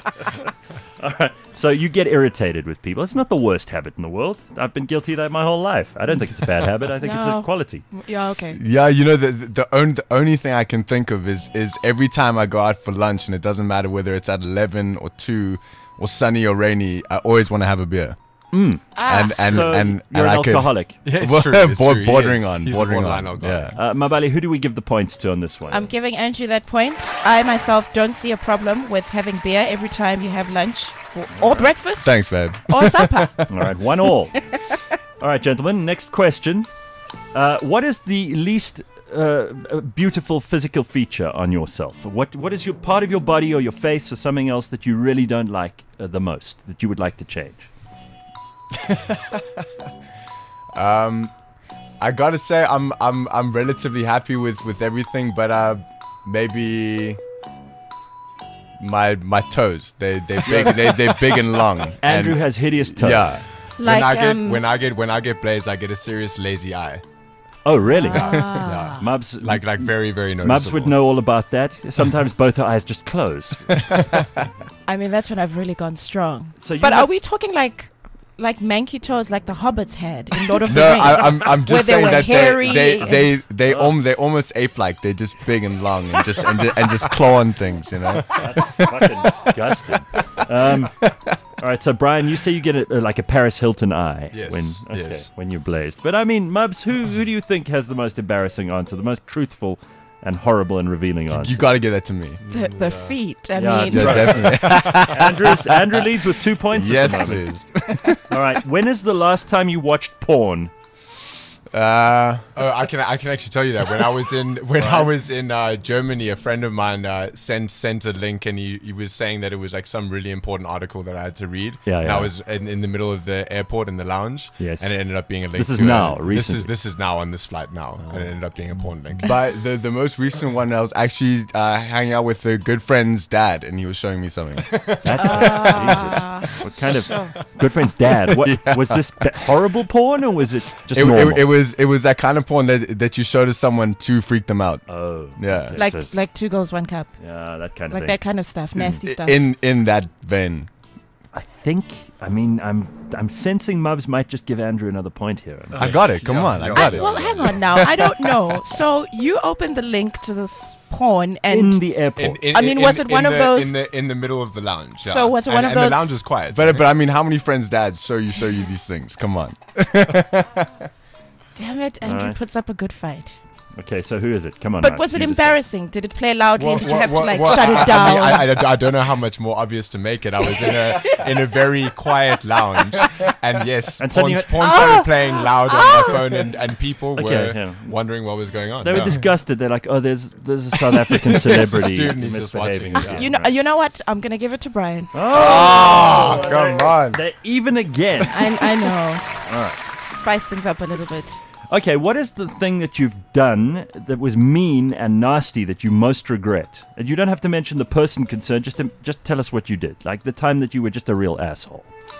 Speaker 2: So you get irritated with people. It's not the worst habit in the world. I've been guilty of that my whole life. I don't think it's a bad habit. I think it's a
Speaker 3: No.
Speaker 2: quality.
Speaker 3: Yeah, okay.
Speaker 7: Yeah, you know the the, only the only thing I can think of is is every time I go out for lunch, and it doesn't matter whether it's at eleven or two, or sunny or rainy, I always want to have a beer.
Speaker 3: Ah,
Speaker 7: And and
Speaker 2: so
Speaker 7: and,
Speaker 2: you're
Speaker 7: and
Speaker 2: an
Speaker 7: I could-
Speaker 2: alcoholic.
Speaker 5: Yeah, it's
Speaker 7: Well,
Speaker 5: true, it's
Speaker 7: bor-
Speaker 5: true. He
Speaker 7: bordering
Speaker 5: is.
Speaker 7: on,
Speaker 5: He's a
Speaker 7: bordering
Speaker 5: borderline
Speaker 7: on.
Speaker 5: alcoholic.
Speaker 7: Yeah.
Speaker 2: Uh, Mabali, who do we give the points to on this one?
Speaker 3: I'm giving Andrew that point. I myself don't see a problem with having beer every time you have lunch or, or breakfast
Speaker 7: Thanks, babe.
Speaker 3: or supper.
Speaker 2: All right, one all. All right, gentlemen, next question. Uh, what is the least uh, uh, beautiful physical feature on yourself? What What is your part of your body or your face or something else that you really don't like uh, the most, that you would like to change?
Speaker 7: Um, I gotta say I'm I'm I'm relatively happy with with everything, but uh, maybe my my toes. They they big they they big and long.
Speaker 2: Andrew
Speaker 7: and,
Speaker 2: has hideous toes.
Speaker 7: yeah.
Speaker 3: Like,
Speaker 5: when I get
Speaker 3: um,
Speaker 5: when I get when I get blazed, I get a serious lazy eye.
Speaker 2: Oh, really?
Speaker 5: Yeah.
Speaker 2: Mubs,
Speaker 5: Like like very very noticeable.
Speaker 2: Mubs would know all about that. Sometimes both her eyes just close.
Speaker 3: I mean, that's when I've really gone strong.
Speaker 2: So you
Speaker 3: but
Speaker 2: have-
Speaker 3: are we talking like like manky toes, like the hobbits had in Lord of the
Speaker 7: No,
Speaker 3: Rings?
Speaker 7: I, I'm I'm
Speaker 3: Where
Speaker 7: just
Speaker 3: they
Speaker 7: saying
Speaker 3: were
Speaker 7: that
Speaker 3: hairy
Speaker 7: they they they
Speaker 3: and-
Speaker 7: they, om- they almost ape like. They're just big and long and just and, ju- and just claw on things, you know.
Speaker 2: That's fucking disgusting. Um, all right, so Brian, you say you get a, like a Paris Hilton eye
Speaker 5: Yes,
Speaker 2: when okay,
Speaker 5: yes.
Speaker 2: when you're blazed. But I mean, Mubs, who who do you think has the most embarrassing answer, the most truthful and horrible and revealing answer?
Speaker 7: You got to give that to me.
Speaker 3: the, the feet. I
Speaker 2: Yeah,
Speaker 3: mean,
Speaker 2: it's
Speaker 7: Yeah,
Speaker 2: right.
Speaker 7: definitely.
Speaker 2: Andrew's, Andrew leads with two points.
Speaker 7: Yes,
Speaker 2: at the moment.
Speaker 7: please.
Speaker 2: All right, when is the last time you watched porn?
Speaker 7: Uh,
Speaker 5: Oh, I can I can actually tell you that when I was in when I was in uh, Germany, a friend of mine uh, sent sent a link, and he, he was saying that it was like some really important article that I had to read.
Speaker 2: Yeah,
Speaker 5: and
Speaker 2: yeah.
Speaker 5: I was in, in the middle of the airport in the lounge.
Speaker 2: Yes.
Speaker 5: and it ended up being a link.
Speaker 2: This is
Speaker 5: to a-
Speaker 2: now,
Speaker 5: This
Speaker 2: recently.
Speaker 5: is this is now on this flight now, and it ended up being a porn link.
Speaker 7: but the the most recent one, I was actually uh, hanging out with a good friend's dad, and he was showing me something.
Speaker 2: That's Jesus. What kind of good friend's dad? What was this be- horrible porn or was it just
Speaker 7: it,
Speaker 2: normal?
Speaker 7: it, it was it was that kind of porn that that you show to someone to freak them out.
Speaker 2: oh,
Speaker 7: Yeah.
Speaker 3: like
Speaker 2: Yes, yes.
Speaker 3: like two girls, one cup,
Speaker 2: yeah, that kind of
Speaker 3: like
Speaker 2: thing.
Speaker 3: that kind of stuff, nasty stuff.
Speaker 7: In in that vein.
Speaker 2: I think. I mean, I'm I'm sensing Mubs might just give Andrew another point here.
Speaker 7: I got it. Come
Speaker 5: Yeah,
Speaker 7: on, I
Speaker 5: yeah.
Speaker 7: got
Speaker 3: I-
Speaker 7: it.
Speaker 3: well, hang on now. I don't know. So you opened the link to this porn, and
Speaker 2: in the airport.
Speaker 5: In- in-
Speaker 3: I mean,
Speaker 5: in-
Speaker 3: was it
Speaker 5: in
Speaker 3: one of
Speaker 5: the-
Speaker 3: those-
Speaker 5: in the in the middle of the lounge? Yeah.
Speaker 3: So was it
Speaker 5: And-
Speaker 3: one of
Speaker 5: and
Speaker 3: those-
Speaker 5: The lounge was quiet.
Speaker 7: But but I mean, how many friends' dads show you show you these things? Come on.
Speaker 3: damn it, Andrew
Speaker 2: Alright.
Speaker 3: puts up a good fight.
Speaker 2: Okay, so who is it? Come on.
Speaker 3: But
Speaker 2: Max,
Speaker 3: was it
Speaker 2: you decide.
Speaker 3: embarrassing? Did it play loudly?
Speaker 5: Well,
Speaker 3: Did you
Speaker 5: well,
Speaker 3: have
Speaker 5: well,
Speaker 3: to like
Speaker 5: well,
Speaker 3: shut
Speaker 5: I-
Speaker 3: it down?
Speaker 5: I, mean, I, I, I don't know how much more obvious to make it. I was in a in a very quiet lounge, and yes,
Speaker 2: And
Speaker 5: porn,
Speaker 2: suddenly you went,
Speaker 5: porn started playing loud on my phone, and, and people
Speaker 2: Okay,
Speaker 5: were
Speaker 2: yeah.
Speaker 5: wondering what was going on.
Speaker 2: They were
Speaker 5: Yeah.
Speaker 2: disgusted. They're like, oh, there's there's a South African celebrity
Speaker 5: student who's just
Speaker 2: misbehaving.
Speaker 5: watching,
Speaker 2: again,
Speaker 3: you know,
Speaker 2: right?
Speaker 3: you know what? I'm gonna give it to Brian.
Speaker 5: Oh, come on.
Speaker 2: They're even again.
Speaker 3: I, I know. Just, just spice things up a little bit.
Speaker 2: Okay, what is the thing that you've done that was mean and nasty that you most regret? And you don't have to mention the person concerned. Just to, just tell us what you did. Like the time that you were just a real asshole.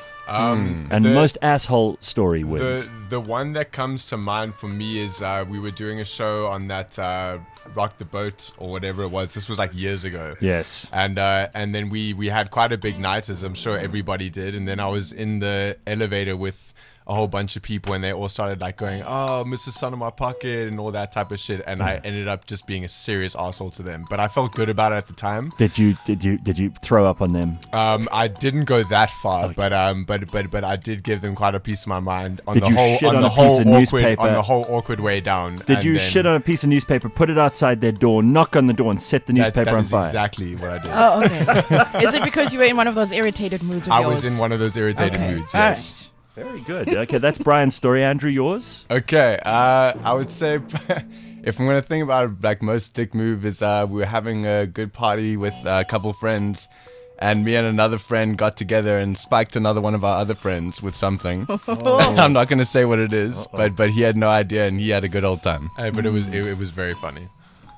Speaker 5: Um,
Speaker 2: And
Speaker 5: the-
Speaker 2: most asshole story wins.
Speaker 5: The the one that comes to mind for me is uh, we were doing a show on that uh, Rock the Boat or whatever it was. This was like years ago.
Speaker 2: Yes.
Speaker 5: And uh, and then we we had quite a big night, as I'm sure everybody did. And then I was in the elevator with a whole bunch of people, and they all started like going, "Oh, Mister Son of my pocket," and all that type of shit. And I ended up just being a serious asshole to them. But I felt good about it at the time.
Speaker 2: Did you did you did you throw up on them?
Speaker 5: Um, I didn't go that far, but um, but but but I did give them quite a piece of my mind on
Speaker 2: Did
Speaker 5: the
Speaker 2: you
Speaker 5: whole
Speaker 2: shit
Speaker 5: on
Speaker 2: on
Speaker 5: the
Speaker 2: a
Speaker 5: whole
Speaker 2: piece of
Speaker 5: awkward
Speaker 2: newspaper?
Speaker 5: on the whole awkward way down.
Speaker 2: Did
Speaker 5: and
Speaker 2: you
Speaker 5: then
Speaker 2: shit on a piece of newspaper, put it outside their door, knock on the door, and set the
Speaker 5: that,
Speaker 2: newspaper
Speaker 5: that
Speaker 2: on
Speaker 5: is
Speaker 2: fire?
Speaker 5: exactly what I did.
Speaker 3: Oh, okay. Is it because you were in one of those irritated moods of
Speaker 5: I
Speaker 3: yours?
Speaker 5: was in one of those irritated
Speaker 3: Okay.
Speaker 5: moods.
Speaker 3: All
Speaker 5: Yes.
Speaker 3: right.
Speaker 2: Very good. Okay, that's Brian's story. Andrew, yours?
Speaker 7: Okay, uh, I would say if I'm gonna think about it, like most dick move is uh, we were having a good party with uh, a couple friends, and me and another friend got together and spiked another one of our other friends with something. I'm not gonna say what it is, but but he had no idea and he had a good old time.
Speaker 5: Uh, but it was it, it was very funny.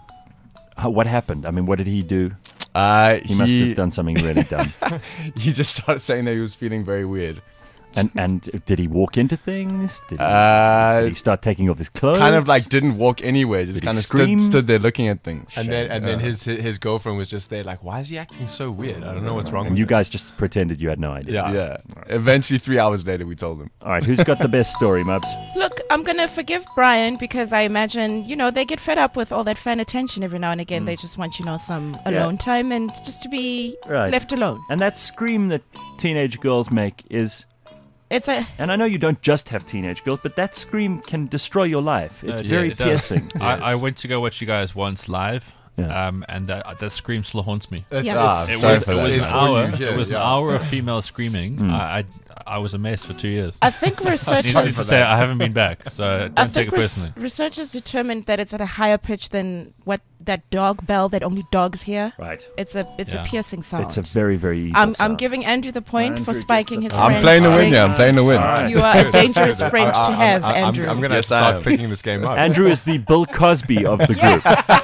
Speaker 2: Uh, what happened? I mean, what did he do?
Speaker 7: Uh,
Speaker 2: He must have done something really dumb.
Speaker 7: He just started saying that he was feeling very weird.
Speaker 2: And and did he walk into things? Did he,
Speaker 7: Uh,
Speaker 2: did he start taking off his clothes?
Speaker 7: kind of like didn't walk anywhere, just
Speaker 2: Did he
Speaker 7: kind of
Speaker 2: scream?
Speaker 7: stood, stood there looking at things.
Speaker 5: And then and then his his girlfriend was just there like, why is he acting so weird? I don't know what's wrong.
Speaker 2: And
Speaker 5: with
Speaker 2: you
Speaker 5: him.
Speaker 2: guys just pretended you had no idea.
Speaker 5: Yeah.
Speaker 7: Yeah. Eventually, three hours later, we told him.
Speaker 2: All right, who's got the best story, Mubs?
Speaker 3: Look, I'm gonna forgive Brian because I imagine, you know, they get fed up with all that fan attention every now and again. They just want, you know, some alone time and just to be
Speaker 2: Right.
Speaker 3: left alone.
Speaker 2: And that scream that teenage girls make is,
Speaker 3: It's a
Speaker 2: and I know you don't just have teenage girls, but that scream can destroy your life. It's
Speaker 8: Uh, yeah,
Speaker 2: very
Speaker 8: it does.
Speaker 2: piercing.
Speaker 8: I, I went to go watch you guys once live,
Speaker 2: Yeah.
Speaker 8: um, and that that scream still haunts me.
Speaker 5: It's,
Speaker 3: Yeah.
Speaker 7: Ah,
Speaker 5: it's,
Speaker 8: It
Speaker 7: sorry
Speaker 8: was,
Speaker 7: for
Speaker 8: it
Speaker 7: that.
Speaker 8: was an
Speaker 5: It's all
Speaker 8: hour.
Speaker 5: you hear,
Speaker 8: It was
Speaker 5: yeah.
Speaker 8: an hour of female screaming.
Speaker 2: Hmm.
Speaker 8: I, I I was a mess for two years.
Speaker 3: I think
Speaker 8: Needless
Speaker 3: researchers
Speaker 8: to say, I haven't been back, so don't
Speaker 3: I
Speaker 8: take
Speaker 3: think
Speaker 8: it
Speaker 3: res-
Speaker 8: personally.
Speaker 3: researchers determined that it's at a higher pitch than what that dog bell that only dogs hear.
Speaker 2: Right.
Speaker 3: It's a it's
Speaker 8: Yeah.
Speaker 3: a piercing sound.
Speaker 2: It's a very, very evil
Speaker 3: I'm I'm
Speaker 2: sound.
Speaker 3: giving Andrew the point
Speaker 2: Andrew
Speaker 3: for
Speaker 2: gets
Speaker 3: spiking
Speaker 2: the
Speaker 3: his
Speaker 2: point.
Speaker 3: friend.
Speaker 7: I'm playing to win,
Speaker 3: string.
Speaker 7: yeah. I'm playing to win.
Speaker 2: Alright.
Speaker 3: You are a dangerous friend
Speaker 5: I-
Speaker 3: to
Speaker 5: I-
Speaker 3: have,
Speaker 5: I'm, I'm,
Speaker 3: Andrew.
Speaker 5: I'm gonna
Speaker 7: Yes, I
Speaker 5: start
Speaker 7: am.
Speaker 5: picking this game up.
Speaker 2: Andrew is the Bill Cosby of the group.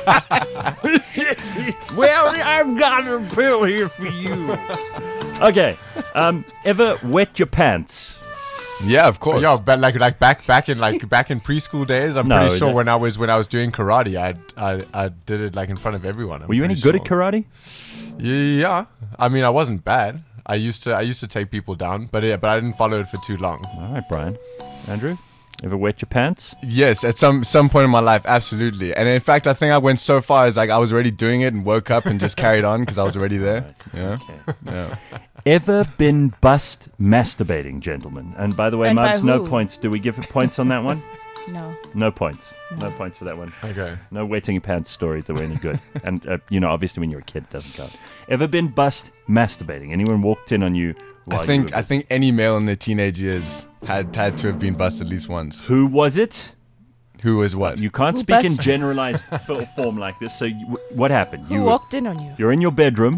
Speaker 2: Well, I've got a pill here for you. Okay. Um, ever wet your pants?
Speaker 7: Yeah, of course.
Speaker 5: Yo, but like like back back in like back in preschool days, I'm
Speaker 2: No,
Speaker 5: pretty sure
Speaker 2: that-
Speaker 5: when I was when I was doing karate, I I I did it like in front of everyone. I'm
Speaker 2: Were you any
Speaker 5: pretty
Speaker 2: good
Speaker 5: sure.
Speaker 2: at karate?
Speaker 5: Yeah, I mean I wasn't bad. I used to I used to take people down, but yeah, but I didn't follow it for too long.
Speaker 2: All right, Brian. Andrew, ever wet your pants?
Speaker 7: Yes, at some some point in my life, absolutely. And in fact, I think I went so far as like I was already doing it and woke up and just carried on because I was already there. Yeah, yeah.
Speaker 2: Ever been bust masturbating, gentlemen? And by the way,
Speaker 3: And by
Speaker 2: Mubs, no
Speaker 3: who?
Speaker 2: points. Do we give it points on that one?
Speaker 3: No.
Speaker 2: No points. No points for that one.
Speaker 5: Okay.
Speaker 2: No wetting your pants stories that were any good. And, uh, you know, obviously when you're a kid, it doesn't count. Ever been bust masturbating? Anyone walked in on you while
Speaker 7: I think
Speaker 2: you were
Speaker 7: I think any male in their teenage years had had to have been bust at least once.
Speaker 2: Who was it?
Speaker 7: Who was what?
Speaker 2: You can't
Speaker 3: Who
Speaker 2: speak in
Speaker 3: bust-
Speaker 2: generalized f- form like this. So you, wh- what happened?
Speaker 3: Who
Speaker 2: You were-
Speaker 3: walked in on you?
Speaker 2: You're in your bedroom.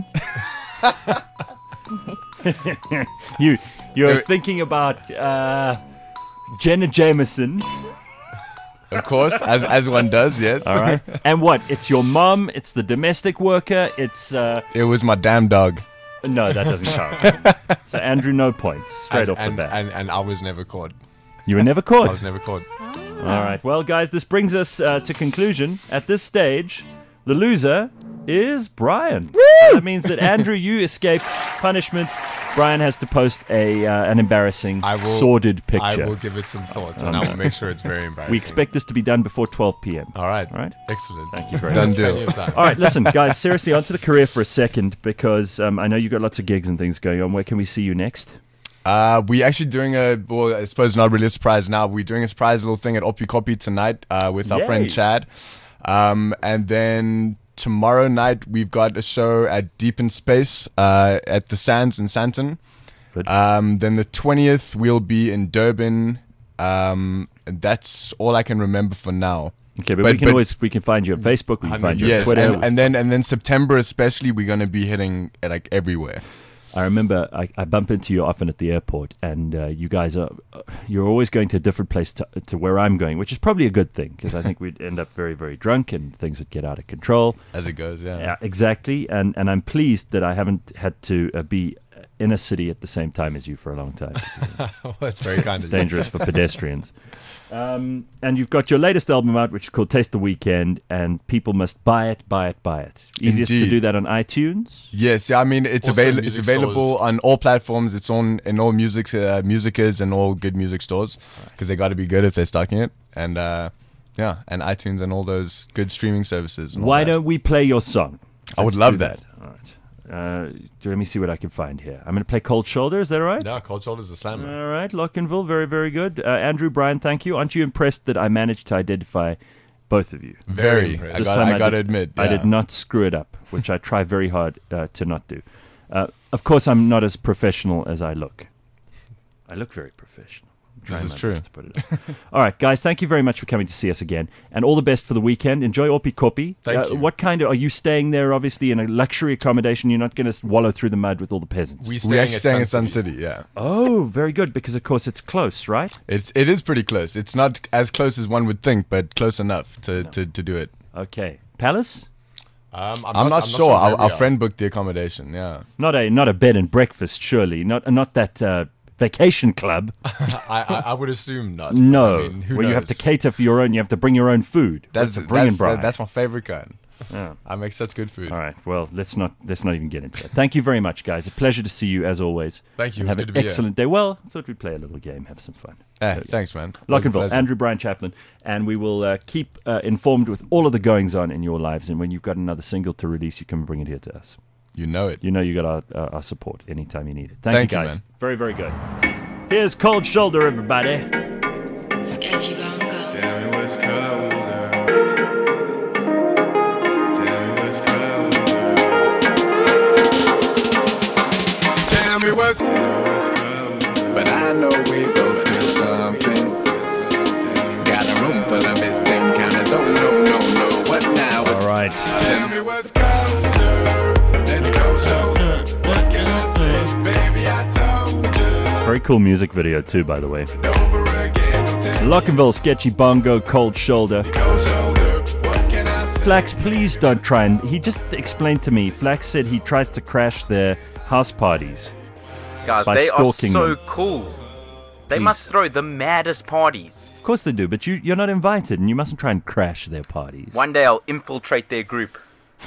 Speaker 2: you you're
Speaker 7: Uh,
Speaker 2: thinking about uh, Jenna Jameson.
Speaker 7: Of course, as as one does. Yes.
Speaker 2: All right. And what? It's your mum. It's the domestic worker. It's uh,
Speaker 7: It was my damn dog.
Speaker 2: no, that doesn't count. So Andrew, no points straight
Speaker 5: and,
Speaker 2: off
Speaker 5: and,
Speaker 2: the bat.
Speaker 5: And, and I was never caught.
Speaker 2: You were never
Speaker 5: I
Speaker 2: caught.
Speaker 5: was never caught.
Speaker 2: All right. Well, guys, this brings us uh, to conclusion. At this stage, the loser is Brian. So that means that Andrew, you escape punishment. Brian has to post a uh, an embarrassing,
Speaker 5: I will-
Speaker 2: sordid
Speaker 5: I
Speaker 2: picture.
Speaker 5: will give it some thought, and I will make sure it's very embarrassing.
Speaker 2: We expect this to be done before twelve p.m.
Speaker 5: All right.
Speaker 2: All right.
Speaker 5: Excellent.
Speaker 2: Thank you very
Speaker 7: Done
Speaker 2: much.
Speaker 7: deal.
Speaker 5: Plenty of time.
Speaker 2: All right, listen, guys, seriously, onto the career for a second because um, I know you've got lots of gigs and things going on. Where can we see you next?
Speaker 7: Uh, we actually doing a, well, I suppose not really a surprise now. We're doing a surprise little thing at Oppie Copy tonight uh, with our
Speaker 2: Yay.
Speaker 7: friend Chad. Um, and then tomorrow night we've got a show at Deep in Space uh, at the Sands in Santon.
Speaker 2: Good.
Speaker 7: Um, then the twentieth we'll be in Durban. Um, and that's all I can remember for now.
Speaker 2: Okay, but,
Speaker 7: But-
Speaker 2: we can
Speaker 7: but-
Speaker 2: always we can find you on Facebook. We can find you on
Speaker 7: Yes,
Speaker 2: Twitter.
Speaker 7: and, and then and then September especially, we're gonna be hitting uh, like everywhere.
Speaker 2: I remember I, I bump into you often at the airport, and uh, you guys are uh, you're always going to a different place to, to where I'm going, which is probably a good thing because I think we'd end up very very drunk and things would get out of control.
Speaker 7: As it goes, yeah.
Speaker 2: Yeah, exactly. And and I'm pleased that I haven't had to uh, be in a city at the same time as you for a long time.
Speaker 7: Well, that's very kind
Speaker 2: It's
Speaker 7: of you.
Speaker 2: dangerous for pedestrians. Um, and you've got your latest album out, which is called Taste the Weekend, and people must buy it, buy it, buy it. Easiest to
Speaker 7: Indeed.
Speaker 2: do that on iTunes.
Speaker 7: Yes, yeah. I mean, it's
Speaker 5: Also
Speaker 7: available. It's
Speaker 5: music
Speaker 7: available
Speaker 5: stores.
Speaker 7: on all platforms. It's on in all music, uh, musicers and all good music stores because they got to be good if they're stocking it. And uh, yeah, and iTunes and all those good streaming services. And all
Speaker 2: Why
Speaker 7: that.
Speaker 2: don't we play your song?
Speaker 7: I would
Speaker 2: Let's
Speaker 7: love
Speaker 2: do
Speaker 7: that.
Speaker 2: All right. Uh, let me see what I can find here. I'm going to play Cold Shoulder. Is that all right?
Speaker 5: Yeah, Cold Shoulder's a slammer.
Speaker 2: All right, Lockenville, very, very good. Uh, Andrew, Brian, thank you. Aren't you impressed that I managed to identify both of you?
Speaker 7: Very.
Speaker 5: impressed.
Speaker 7: I
Speaker 2: This
Speaker 7: got.
Speaker 2: time
Speaker 7: I got to
Speaker 2: did-
Speaker 7: admit,
Speaker 2: I did
Speaker 7: yeah.
Speaker 2: not screw it up, which I try very hard uh, to not do. Uh, of course, I'm not as professional as I look. I look very professional. I'm trying
Speaker 7: This is
Speaker 2: my
Speaker 7: true.
Speaker 2: best to put it up. All right, guys, thank you very much for coming to see us again, and all the best for the weekend. Enjoy Orpi Kopi.
Speaker 5: Thank
Speaker 2: uh,
Speaker 5: you.
Speaker 2: What kind of are you staying there? Obviously, in a luxury accommodation. You're not going to wallow through the mud with all the peasants.
Speaker 5: We
Speaker 7: We're
Speaker 5: staying
Speaker 7: actually
Speaker 5: at
Speaker 7: staying
Speaker 5: Sun
Speaker 7: at Sun
Speaker 5: City.
Speaker 7: City. Yeah,
Speaker 2: Oh, very good, because of course it's close, right?
Speaker 7: it's it is pretty close. It's not as close as one would think, but close enough to to, to do it.
Speaker 2: Okay, Palace.
Speaker 5: Um, I'm,
Speaker 7: I'm not, sure.
Speaker 5: where
Speaker 7: Our,
Speaker 5: we
Speaker 7: our
Speaker 5: are.
Speaker 7: friend booked the accommodation. Yeah.
Speaker 2: Not a not a bed and breakfast, surely. Not not that uh, vacation club.
Speaker 5: I, I, I would assume not.
Speaker 2: No,
Speaker 5: I mean, who
Speaker 2: where you have
Speaker 5: knows?
Speaker 2: to cater for your own. You have to bring your own food.
Speaker 7: That's
Speaker 2: That's a bringing
Speaker 7: that's,
Speaker 2: Brian.
Speaker 7: that's my favorite kind.
Speaker 2: Yeah.
Speaker 7: I make such good food.
Speaker 2: All right. Well, let's not let's not even get into that. Thank you very much, guys. A pleasure to see you as always.
Speaker 5: Thank you.
Speaker 2: And
Speaker 5: It was
Speaker 2: have
Speaker 5: good
Speaker 2: an
Speaker 5: to be here.
Speaker 2: excellent day. Well, I thought we'd play a little game, have some fun.
Speaker 7: Eh, thanks, man. It was a
Speaker 2: Lockenville,
Speaker 7: pleasure.
Speaker 2: Andrew Brian Chaplin, and we will uh, keep uh, informed with all of the goings on in your lives. And when you've got another single to release, you can bring it here to us.
Speaker 7: You know it.
Speaker 2: You know you got our, uh, our support anytime you need it. Thank,
Speaker 7: Thank
Speaker 2: you,
Speaker 7: you,
Speaker 2: guys.
Speaker 7: man.
Speaker 2: Very, very good. Here's Cold Shoulder, everybody.
Speaker 9: Sketchy bongo.
Speaker 10: Tell me what's colder. Tell me what's colder. Tell me what's colder. But I know we both feel something. Got a room full of this thing, kinda don't know, no, no. What now?
Speaker 2: All right.
Speaker 10: Tell me what's colder than the cold shoulder. What can I say? Baby, I told you.
Speaker 2: Very cool music video, too, by the way.
Speaker 10: Over again. Tell me
Speaker 2: Lockenville, Sketchy Bongo, Cold Shoulder.
Speaker 10: cold shoulder. What can I say?
Speaker 2: Flax, please don't try and... He just explained to me, Flax said he tries to crash their house parties.
Speaker 4: Guys,
Speaker 2: By
Speaker 4: they are
Speaker 2: stalking
Speaker 4: so
Speaker 2: them.
Speaker 4: cool. They
Speaker 2: Please.
Speaker 4: must throw the maddest parties.
Speaker 2: Of course they do, but you, you're not invited, and you mustn't try and crash their parties.
Speaker 4: One day I'll infiltrate their group.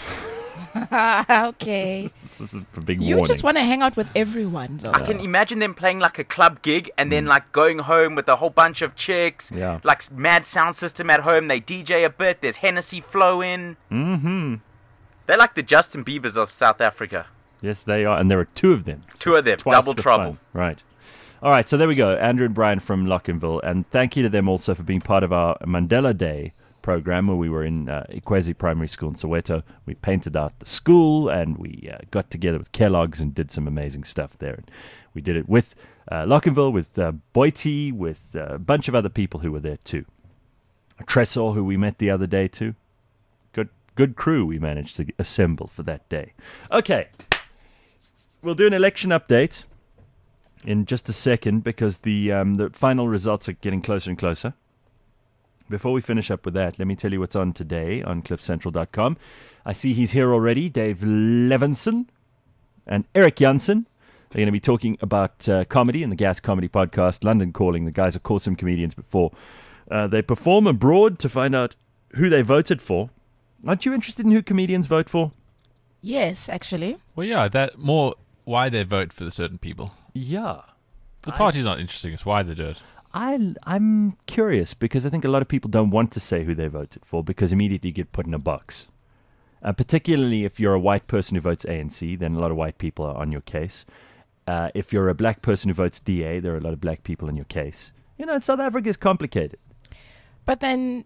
Speaker 3: Okay.
Speaker 2: This is a big
Speaker 3: You
Speaker 2: warning.
Speaker 3: just want to hang out with everyone, though.
Speaker 4: I can imagine them playing like a club gig and then like going home with a whole bunch of chicks.
Speaker 2: Mm. Yeah.
Speaker 4: Like mad sound system at home. They D J a bit. There's Hennessy flowing.
Speaker 2: Mm-hmm.
Speaker 4: They're like the Justin Biebers of South Africa.
Speaker 2: Yes, they are, and there are two of them.
Speaker 4: Two of them.
Speaker 2: Twice
Speaker 4: Double
Speaker 2: the
Speaker 4: trouble.
Speaker 2: fun. Right. All right, so there we go. Andrew and Brian from Lockenville, and thank you to them also for being part of our Mandela Day program where we were in uh, Ikwezi Primary School in Soweto. We painted out the school, and we uh, got together with Kellogg's and did some amazing stuff there. And we did it with uh, Lockenville, with uh, Boiti, with uh, a bunch of other people who were there too. Tresor, who we met the other day too. Good, good crew we managed to assemble for that day. Okay. We'll do an election update in just a second because the um, the final results are getting closer and closer. Before we finish up with that, let me tell you what's on today on cliff central dot com. I see he's here already, Dave Levinson and Eric Janssen. They're going to be talking about uh, comedy in the Gas Comedy Podcast, London Calling. The guys have called some comedians before. Uh, they perform abroad to find out who they voted for. Aren't you interested in who comedians vote for?
Speaker 3: Yes, actually.
Speaker 8: Well, yeah, that more why they vote for the certain people.
Speaker 2: Yeah.
Speaker 8: The party's not interesting. It's why they do it.
Speaker 2: I, I'm curious because I think a lot of people don't want to say who they voted for because immediately you get put in a box. Uh, particularly if you're a white person who votes A N C, then a lot of white people are on your case. Uh, if you're a black person who votes D A, there are a lot of black people in your case. You know, South Africa is complicated.
Speaker 3: But then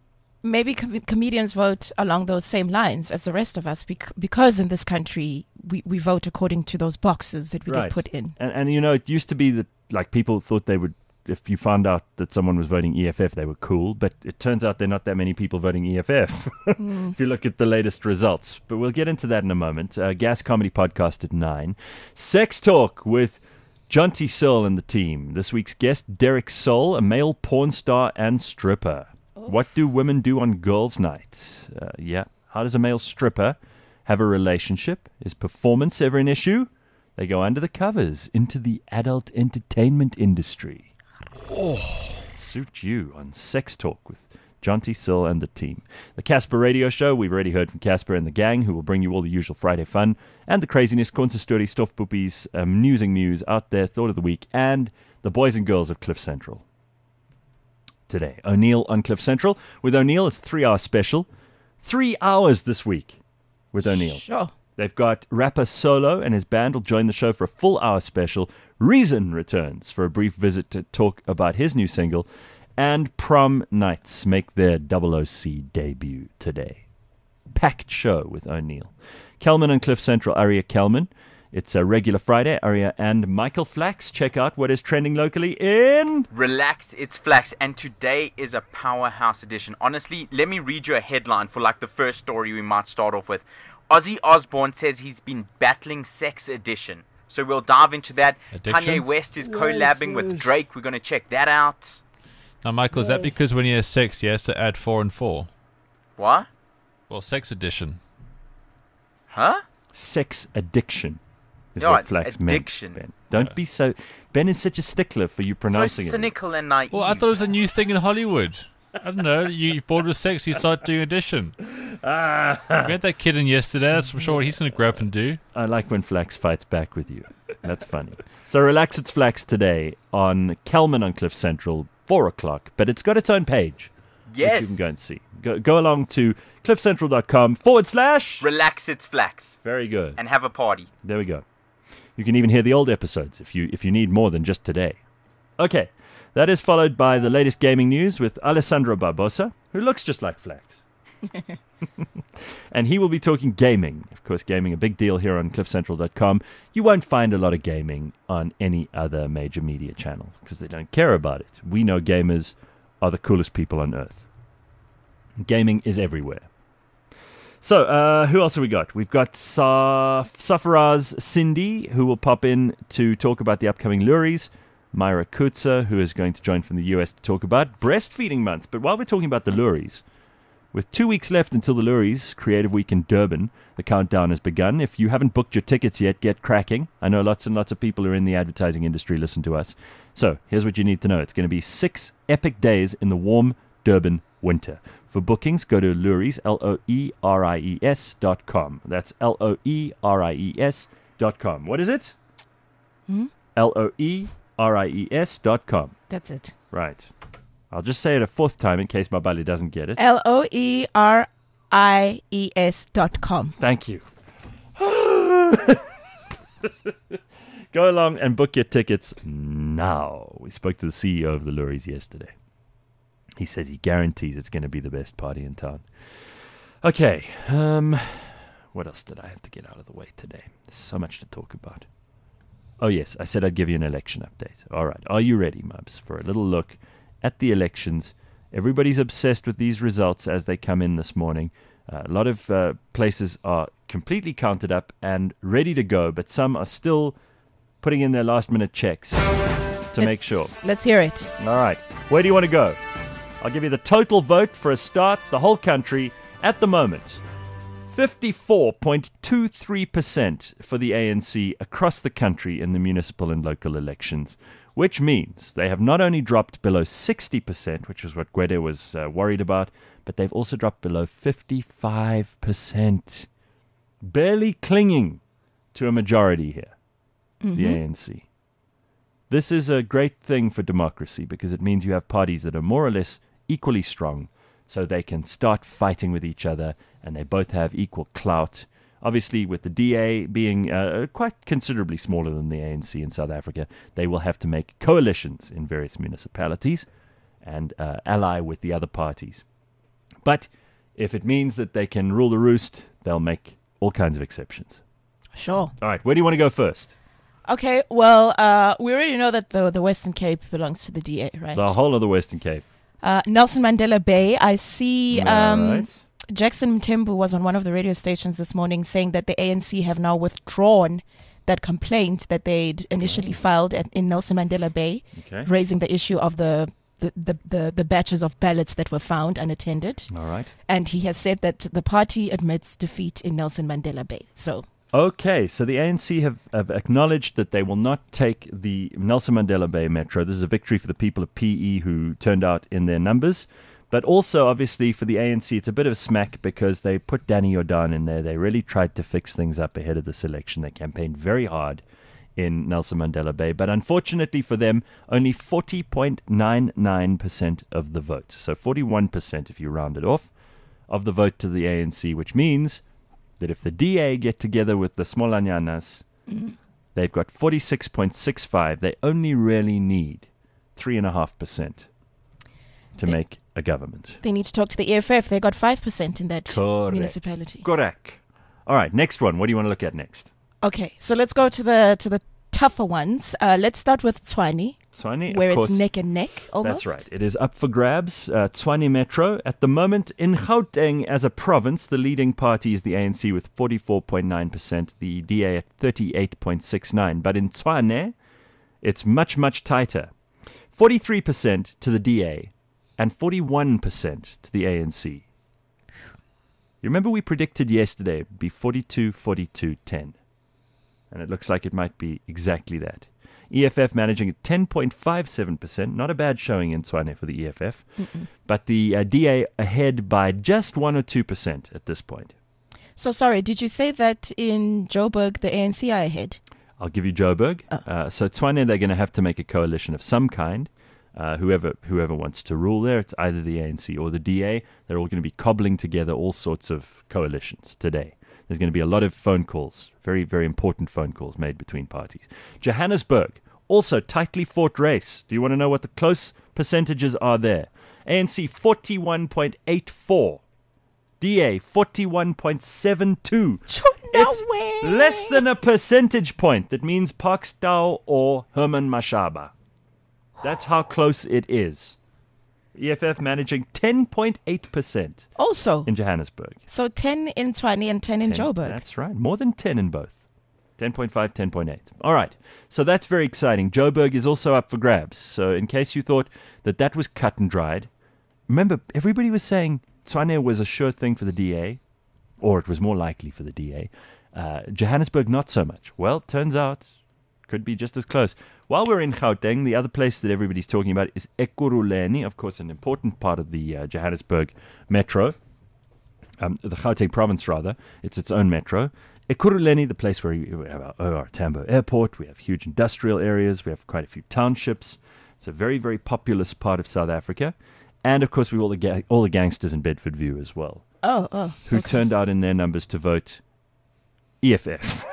Speaker 3: maybe com- comedians vote along those same lines as the rest of us bec- because in this country we, we vote according to those boxes that we
Speaker 2: Right.
Speaker 3: get put in.
Speaker 2: And, and, you know, it used to be that, like, people thought they would, if you found out that someone was voting E F F, they were cool. But it turns out there are not that many people voting E F F if you look at the latest results. But we'll get into that in a moment. Uh, Gas Comedy Podcast at nine. Sex Talk with Jonty Searle and the team. This week's guest, Derek Soul, a male porn star and stripper. What do women do on girls' night? Uh, yeah. How does a male stripper have a relationship? Is performance ever an issue? They go under the covers into the adult entertainment industry. Oh, suit you on Sex Talk with Jonty Searle and the team. The Casper Radio Show. We've already heard from Casper and the gang, who will bring you all the usual Friday fun and the craziness, Konse Story, Stoffpuppies, amusing news out there, thought of the week, and the boys and girls of Cliff Central. Today, O'Neill on Cliff Central. With O'Neill, it's a three-hour special. Three hours this week with O'Neill.
Speaker 3: Sure.
Speaker 2: They've got rapper Solo and his band will join the show for a full hour special. Reason returns for a brief visit to talk about his new single. And Prom Nights make their double O C debut today. Packed show with O'Neill. Kelman and Cliff Central, Aria Kelman. It's a regular Friday. Aria and Michael Flax. Check out what is trending locally in...
Speaker 4: Relax, it's Flax, and today is a powerhouse edition. Honestly, let me read you a headline for like the first story we might start off with. Ozzy Osbourne says he's been battling sex addiction. So we'll dive into that.
Speaker 8: Addiction?
Speaker 4: Kanye West is collabing with Drake. We're going to check that out.
Speaker 8: Now, Michael, is that because when he has sex, he has to add four and four?
Speaker 4: What?
Speaker 8: Well, sex addition.
Speaker 4: Huh?
Speaker 2: Sex addiction is
Speaker 4: Yeah,
Speaker 2: what Flax
Speaker 4: addiction.
Speaker 2: meant, Ben. Don't be so... Ben is such a stickler for you
Speaker 4: So
Speaker 2: pronouncing it.
Speaker 4: cynical and naive.
Speaker 8: Well, I thought it was a new thing in Hollywood. I don't know. You bored with sex, you start doing addition.
Speaker 2: Ah.
Speaker 8: We had that kid in yesterday. That's I'm sure what he's going to grow up and do.
Speaker 2: I like when Flax fights back with you. That's funny. So relax, it's Flax today on Kelman on Cliff Central, four o'clock. But it's got its own page.
Speaker 4: Yes.
Speaker 2: Which you can go and see. Go, go along to cliffcentral.com forward slash...
Speaker 4: Relax, it's Flax.
Speaker 2: Very good.
Speaker 4: And have a party.
Speaker 2: There we go. You can even hear the old episodes if you if you need more than just today. Okay. That is followed by the latest gaming news with Alessandro Barbosa, who looks just like Flax. And he will be talking gaming. Of course, gaming, a big deal here on cliff central dot com. You won't find a lot of gaming on any other major media channels because they don't care about it. We know gamers are the coolest people on earth. Gaming is everywhere. So, uh, who else have we got? We've got Sa- Safaraz Cindy, who will pop in to talk about the upcoming Luries. Myra Kutzer, who is going to join from the U S to talk about Breastfeeding Month. But while we're talking about the Luries, with two weeks left until the Luries Creative Week in Durban, the countdown has begun. If you haven't booked your tickets yet, get cracking. I know lots and lots of people who are in the advertising industry listen to us. So, here's what you need to know. It's going to be six epic days in the warm Durban winter. For bookings, go to Loeries, L O E R I E S dot com. That's L O E R I E S dot com. What is it?
Speaker 3: Hmm?
Speaker 2: L O E R I E S dot com.
Speaker 3: That's it.
Speaker 2: Right. I'll just say it a fourth time in case my buddy doesn't get it.
Speaker 3: L O E R I E S dot com.
Speaker 2: Thank you. Go along and book your tickets now. We spoke to the C E O of the Luries yesterday. He says he guarantees it's going to be the best party in town. Okay. Um, what else did I have to get out of the way today? There's so much to talk about. Oh, yes. I said I'd give you an election update. All right. Are you ready, Mubs, for a little look at the elections? Everybody's obsessed with these results as they come in this morning. Uh, a lot of uh, places are completely counted up and ready to go, but some are still putting in their last-minute checks to
Speaker 3: Let's-
Speaker 2: make sure.
Speaker 3: Let's hear it.
Speaker 2: All right. Where do you want to go? I'll give you the total vote for a start. The whole country, at the moment, fifty-four point two three percent for the A N C across the country in the municipal and local elections, which means they have not only dropped below sixty percent, which is what Gwede was uh, worried about, but they've also dropped below fifty-five percent. Barely clinging to a majority here, the A N C. This is a great thing for democracy because it means you have parties that are more or less equally strong so they can start fighting with each other and they both have equal clout. Obviously, with the D A being uh, quite considerably smaller than the A N C in South Africa, they will have to make coalitions in various municipalities and uh, ally with the other parties. But if it means that they can rule the roost, they'll make all kinds of exceptions.
Speaker 3: Sure.
Speaker 2: All right, where do you want to go first?
Speaker 3: Okay, well, uh, we already know that the the Western Cape belongs to the D A, right?
Speaker 2: The whole of the Western Cape.
Speaker 3: Uh, Nelson Mandela Bay. I see um,
Speaker 2: Right.
Speaker 3: Jackson Mthembu was on one of the radio stations this morning saying that the A N C have now withdrawn that complaint that they'd initially filed at, in Nelson Mandela Bay,
Speaker 2: Okay.
Speaker 3: raising the issue of the the, the, the the batches of ballots that were found unattended.
Speaker 2: All right.
Speaker 3: And he has said that the party admits defeat in Nelson Mandela Bay. So,
Speaker 2: Okay, so the A N C have, have acknowledged that they will not take the Nelson Mandela Bay Metro. This is a victory for the people of P E who turned out in their numbers. But also, obviously, for the A N C, it's a bit of a smack because they put Danny Jordan in there. They really tried to fix things up ahead of this election. They campaigned very hard in Nelson Mandela Bay. But unfortunately for them, only forty point nine nine percent of the vote. So forty-one percent, if you round it off, of the vote to the A N C, which means that if the D A get together with the Smolanyanas,
Speaker 3: mm-hmm.
Speaker 2: they've got forty-six point six five. They only really need three point five percent to
Speaker 3: They-
Speaker 2: make a government.
Speaker 3: they need to talk to the E F F. They got five percent in that
Speaker 2: Correct.
Speaker 3: municipality.
Speaker 2: Correct. All right, next one. What do you want to look at next?
Speaker 3: Okay, so let's go to the to the tougher ones. Uh, let's start with Tshwane,
Speaker 2: Tshwane,
Speaker 3: where
Speaker 2: of
Speaker 3: it's
Speaker 2: course.
Speaker 3: neck and neck almost.
Speaker 2: That's right. It is up for grabs. Uh, Tshwane Metro. At the moment, in Gauteng as a province, the leading party is the A N C with forty-four point nine percent, the D A at thirty-eight point six nine. But in Tshwane, it's much, much tighter. forty-three percent to the D A and forty-one percent to the A N C. You remember we predicted yesterday it would be forty-two, forty-two, ten. And it looks like it might be exactly that. E F F managing at ten point five seven percent. Not a bad showing in Tshwane for the E F F.
Speaker 3: Mm-mm.
Speaker 2: But the uh, D A ahead by just one or two percent at this point.
Speaker 3: So sorry, did you say that in Joburg the A N C are ahead?
Speaker 2: I'll give you Joburg.
Speaker 3: Oh.
Speaker 2: Uh, so Tshwane, they're going to have to make a coalition of some kind. Uh, whoever whoever wants to rule there, it's either the A N C or the D A. They're all going to be cobbling together all sorts of coalitions today. There's going to be a lot of phone calls, very, very important phone calls made between parties. Johannesburg, also tightly fought race. Do you want to know what the close percentages are there? A N C forty-one point eight four. D A forty-one point seven two.
Speaker 3: No
Speaker 2: It's
Speaker 3: way.
Speaker 2: less than a percentage point. That means Parkstyle or Herman Mashaba. That's how close it is. E F F managing ten point eight percent
Speaker 3: Also,
Speaker 2: in Johannesburg.
Speaker 3: so ten in Tshwane and ten in
Speaker 2: ten,
Speaker 3: Joburg.
Speaker 2: That's right. More than ten in both. ten point five, ten point eight. All right. So that's very exciting. Joburg is also up for grabs. So in case you thought that that was cut and dried, remember, everybody was saying Tshwane was a sure thing for the D A, or it was more likely for the D A. Uh, Johannesburg, not so much. Well, turns out, could be just as close. While we're in Gauteng, the other place that everybody's talking about is Ekurhuleni, of course, an important part of the uh, Johannesburg metro, um, the Gauteng province, rather. It's its own metro. Ekurhuleni, the place where we have our O R Tambo Airport, we have huge industrial areas, we have quite a few townships. It's a very, very populous part of South Africa. And, of course, we have all the, ga- all the gangsters in Bedford View as well,
Speaker 3: Oh, oh.
Speaker 2: who
Speaker 3: okay.
Speaker 2: turned out in their numbers to vote E F F.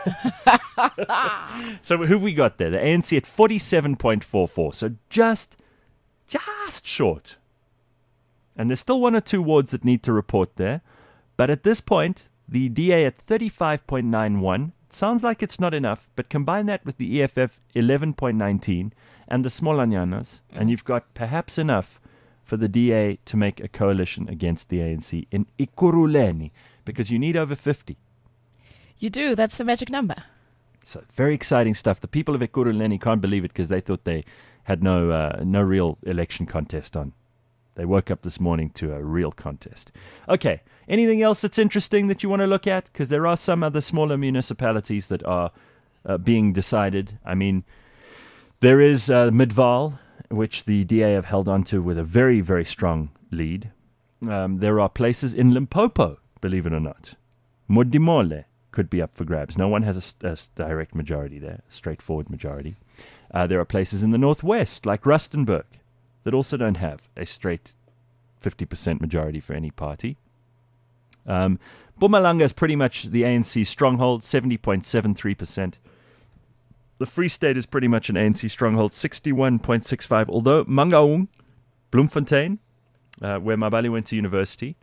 Speaker 2: So who have we got there? The A N C at forty-seven point four four. So just, just short. And there's still one or two wards that need to report there. But at this point, the D A at thirty-five point nine one. Sounds like it's not enough, but combine that with the E F F eleven point one nine and the Smolanyanas, and you've got perhaps enough for the D A to make a coalition against the A N C in Ekurhuleni, because you need over fifty.
Speaker 3: You do. That's the magic number.
Speaker 2: So very exciting stuff. The people of Ekurhuleni can't believe it because they thought they had no uh, no real election contest on. They woke up this morning to a real contest. Okay, anything else that's interesting that you want to look at? Because there are some other smaller municipalities that are uh, being decided. I mean, there is uh, Midvaal, which the D A have held on to with a very, very strong lead. Um, there are places in Limpopo, believe it or not. Modimolle could be up for grabs. No one has a, a direct majority there, a straightforward majority. Uh, there are places in the northwest, like Rustenburg, that also don't have a straight fifty percent majority for any party. Um, Mpumalanga is pretty much the A N C stronghold, seventy point seven three percent. The Free State is pretty much an A N C stronghold, sixty-one point six five, although Mangaung, Bloemfontein, uh, where Mabali went to university,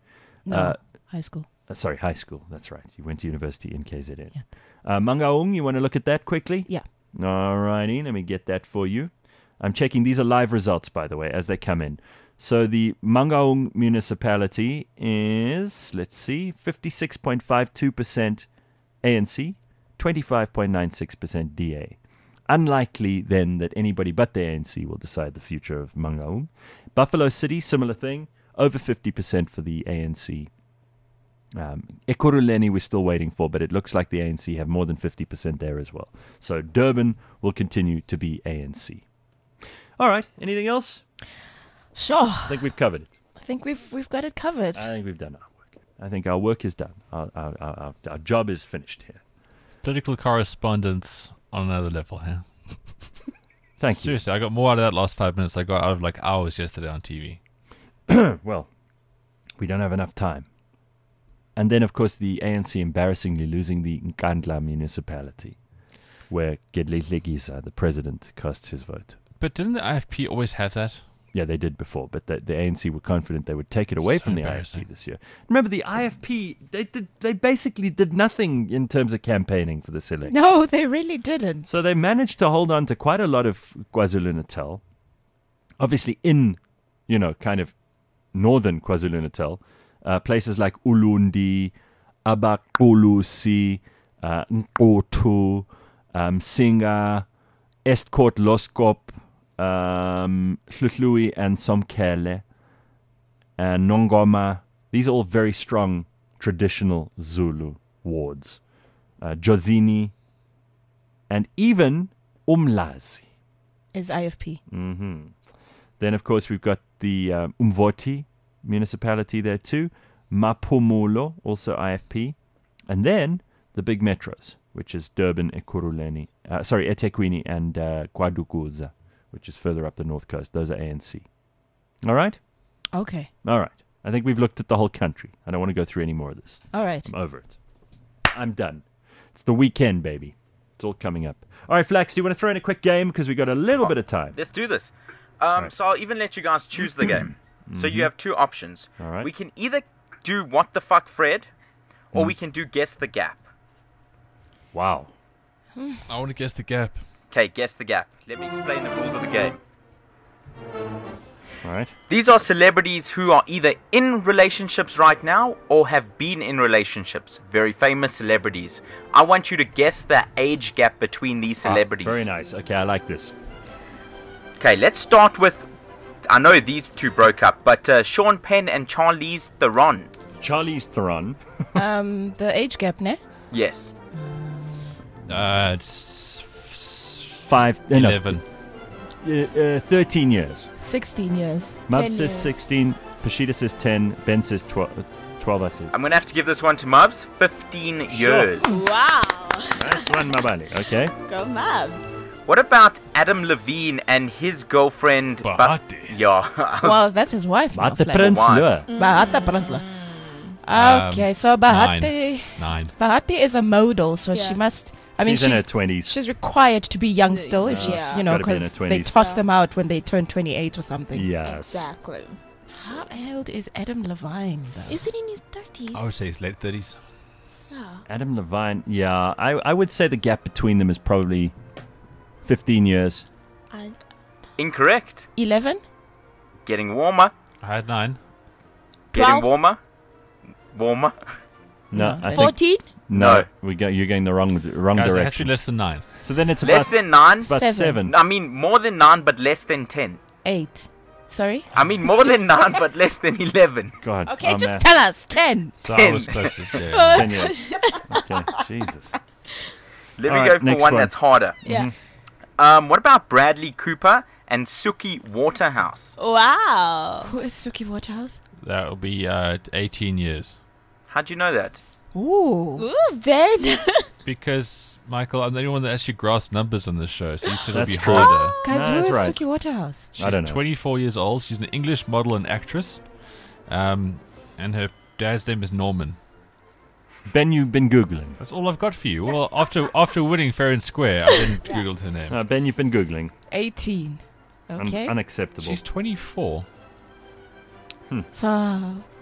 Speaker 3: No,
Speaker 2: Uh,
Speaker 3: high school.
Speaker 2: uh, sorry, high school. That's right. You went to university in K Z N. Yeah. Uh, Mangaung, you want to look at that quickly?
Speaker 3: Yeah.
Speaker 2: All righty, let me get that for you. I'm checking. These are live results, by the way, as they come in. So the Mangaung municipality is, let's see, fifty-six point five two percent A N C, twenty-five point nine six percent D A. Unlikely, then, that anybody but the A N C will decide the future of Mangaung. Buffalo City, similar thing, over fifty percent for the A N C. Um, Ekurhuleni we're still waiting for, but it looks like the A N C have more than fifty percent there as well. So Durban will continue to be A N C. All right, anything else?
Speaker 3: Sure.
Speaker 2: I think we've covered it.
Speaker 3: I think we've we've got it covered.
Speaker 2: I think we've done our work. I think our work is done. Our, our, our, our, our job is finished here.
Speaker 8: Political correspondence on another level, yeah.
Speaker 2: Thank you.
Speaker 8: Seriously, I got more out of that last five minutes I got out of like hours yesterday on T V.
Speaker 2: Well, we don't have enough time. And then, of course, the A N C embarrassingly losing the Nkandla municipality, where Gedlehle Gisa, the president, cast his vote.
Speaker 8: But didn't the I F P always have that?
Speaker 2: Yeah, they did before, but the, the A N C were confident they would take it away
Speaker 8: So
Speaker 2: from the I F P
Speaker 8: embarrassing.
Speaker 2: this year. Remember, the I F P, they did, they basically did nothing in terms of campaigning for this election.
Speaker 3: No, they really didn't.
Speaker 2: So they managed to hold on to quite a lot of KwaZulu-Natal. Obviously in, you know, kind of northern KwaZulu-Natal. Uh, places like Ulundi, Abaqulusi, uh, Nkotu, um, Singa, Estcourt, Loskop, um, Hluhluwe and Somkele, and Nongoma. These are all very strong traditional Zulu wards. Uh, Jozini, and even Umlazi.
Speaker 3: Is I F P.
Speaker 2: Mm-hmm. Then, of course, we've got the um, Umvoti municipality there too. Maphumulo, also I F P. And then the big metros, which is Durban, Ekurhuleni, uh, sorry, eThekwini and uh, KwaDukuza, which is further up the north coast. Those are A N C. All right?
Speaker 3: Okay.
Speaker 2: All right. I think we've looked at the whole country. I don't want to go through any more of this.
Speaker 3: All right.
Speaker 2: I'm over it. I'm done. It's the weekend, baby. It's all coming up. All right, Flax, do you want to throw in a quick game? Because we've got a little bit of time.
Speaker 4: Let's do this. Um,
Speaker 2: Right.
Speaker 4: So I'll even let you guys choose the game. So you have two options.
Speaker 2: All right.
Speaker 4: We can either do What the Fuck Fred, or
Speaker 2: Mm.
Speaker 4: we can do Guess the Gap.
Speaker 2: Wow.
Speaker 8: I want to guess the gap.
Speaker 4: Okay, Guess the Gap. Let me explain the rules of the game.
Speaker 2: All right.
Speaker 4: These are celebrities who are either in relationships right now or have been in relationships. Very famous celebrities. I want you to guess the age gap between these
Speaker 2: Ah,
Speaker 4: celebrities.
Speaker 2: very nice. Okay, I like this.
Speaker 4: Okay, let's start with... I know these two broke up, but uh, Sean Penn and Charlize Theron.
Speaker 2: Charlize Theron.
Speaker 3: Um, the age gap, ne?
Speaker 4: Yes.
Speaker 8: Uh, it's
Speaker 2: Five. Uh, no,
Speaker 8: eleven.
Speaker 2: uh, uh, thirteen years.
Speaker 3: Sixteen years.
Speaker 2: Mub
Speaker 11: ten
Speaker 2: says
Speaker 11: years.
Speaker 2: sixteen. Pashita says ten. Ben says twelve. Uh, twelve, I said.
Speaker 4: I'm going to have to give this one to Mubs. fifteen years.
Speaker 11: Wow.
Speaker 2: Nice one, Mabali. Okay.
Speaker 11: Go Mavs.
Speaker 4: What about Adam Levine and his girlfriend... Ba-
Speaker 8: Bahati.
Speaker 4: yeah.
Speaker 3: Well, that's his wife. now,
Speaker 2: Mate
Speaker 3: Flex.
Speaker 2: Prinsloo.
Speaker 3: Bahati Prinsloo.
Speaker 8: Um,
Speaker 3: Okay, so Bahati...
Speaker 8: Nine.
Speaker 3: Bahati is a model, so
Speaker 11: Yeah.
Speaker 3: she must... I mean,
Speaker 2: She's in her twenties.
Speaker 3: She's required to be young still, if she's,
Speaker 11: Yeah.
Speaker 3: you know,
Speaker 2: Gotta be in her
Speaker 3: because they
Speaker 2: twenties.
Speaker 3: toss them out when they turn twenty-eight or something.
Speaker 2: Yes.
Speaker 11: Exactly.
Speaker 3: How old is Adam Levine, though?
Speaker 11: Is it in his thirties?
Speaker 8: I would say his late thirties.
Speaker 11: Yeah.
Speaker 2: Adam Levine. Yeah, I I would say the gap between them is probably fifteen years.
Speaker 11: I,
Speaker 4: Incorrect.
Speaker 3: eleven?
Speaker 4: Getting warmer.
Speaker 8: I had nine.
Speaker 4: Getting
Speaker 11: Twelve?
Speaker 4: warmer. Warmer.
Speaker 2: No, I think
Speaker 11: fourteen?
Speaker 2: no.
Speaker 4: No.
Speaker 2: We go. You're going the wrong wrong
Speaker 8: Guys, it has to
Speaker 2: direction.
Speaker 8: be less than nine.
Speaker 2: So then it's
Speaker 4: Less
Speaker 2: about
Speaker 4: than nine.
Speaker 2: it's about
Speaker 3: Seven.
Speaker 2: seven.
Speaker 4: I mean, more than nine, but less than ten.
Speaker 3: Eight. Sorry?
Speaker 4: I mean, more than nine, but less than eleven.
Speaker 2: God.
Speaker 3: Okay,
Speaker 2: oh,
Speaker 3: just
Speaker 2: man.
Speaker 3: tell us. Ten.
Speaker 8: So I
Speaker 4: Ten.
Speaker 8: was closest. Yeah.
Speaker 2: ten years. Okay. Jesus.
Speaker 4: Let
Speaker 2: All
Speaker 4: me
Speaker 2: right,
Speaker 4: go for
Speaker 2: next
Speaker 4: one,
Speaker 2: one.
Speaker 4: that's harder.
Speaker 11: Yeah.
Speaker 4: Um, what about Bradley Cooper and Suki Waterhouse?
Speaker 11: Wow.
Speaker 3: Who is Suki Waterhouse?
Speaker 8: That will be uh, eighteen years.
Speaker 4: How'd you know that?
Speaker 3: Ooh.
Speaker 11: Ooh, Ben.
Speaker 8: Because, Michael, I'm the only one that actually grasped numbers on this show, so you said it'll
Speaker 2: That's
Speaker 8: be
Speaker 2: true.
Speaker 8: harder.
Speaker 3: Guys,
Speaker 2: No,
Speaker 3: who
Speaker 2: that's
Speaker 3: is
Speaker 2: right.
Speaker 3: Suki Waterhouse?
Speaker 8: She's
Speaker 2: I don't know.
Speaker 8: twenty-four years old. She's an English model and actress. Um, and her dad's name is Norman.
Speaker 2: Ben, you've been googling.
Speaker 8: That's all I've got for you. Well, after after winning fair and square, I then googled her name.
Speaker 2: Uh, ben, you've been googling.
Speaker 3: eighteen.
Speaker 2: Un-
Speaker 3: Okay.
Speaker 2: unacceptable.
Speaker 8: She's twenty-four.
Speaker 3: so,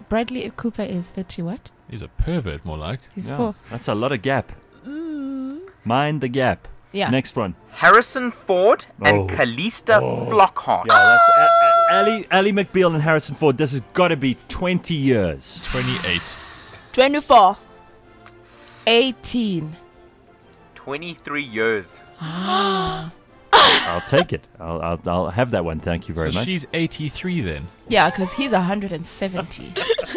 Speaker 3: Bradley Cooper is thirty what?
Speaker 8: He's a pervert, more like.
Speaker 3: He's
Speaker 2: Yeah,
Speaker 3: four.
Speaker 2: that's a lot of gap.
Speaker 3: Mm.
Speaker 2: Mind the gap.
Speaker 3: Yeah.
Speaker 2: Next one.
Speaker 4: Harrison Ford and
Speaker 2: Oh.
Speaker 4: Callista Flockhart.
Speaker 2: Yeah, that's uh, uh, Ali, Ali McBeal and Harrison Ford. This has got to be twenty years.
Speaker 8: twenty-eight.
Speaker 11: twenty-four.
Speaker 3: eighteen.
Speaker 4: twenty-three years.
Speaker 2: I'll take it. I'll, I'll, I'll have that one. Thank you very
Speaker 8: so
Speaker 2: much.
Speaker 8: she's eighty-three then.
Speaker 3: Yeah, because he's one hundred seventy.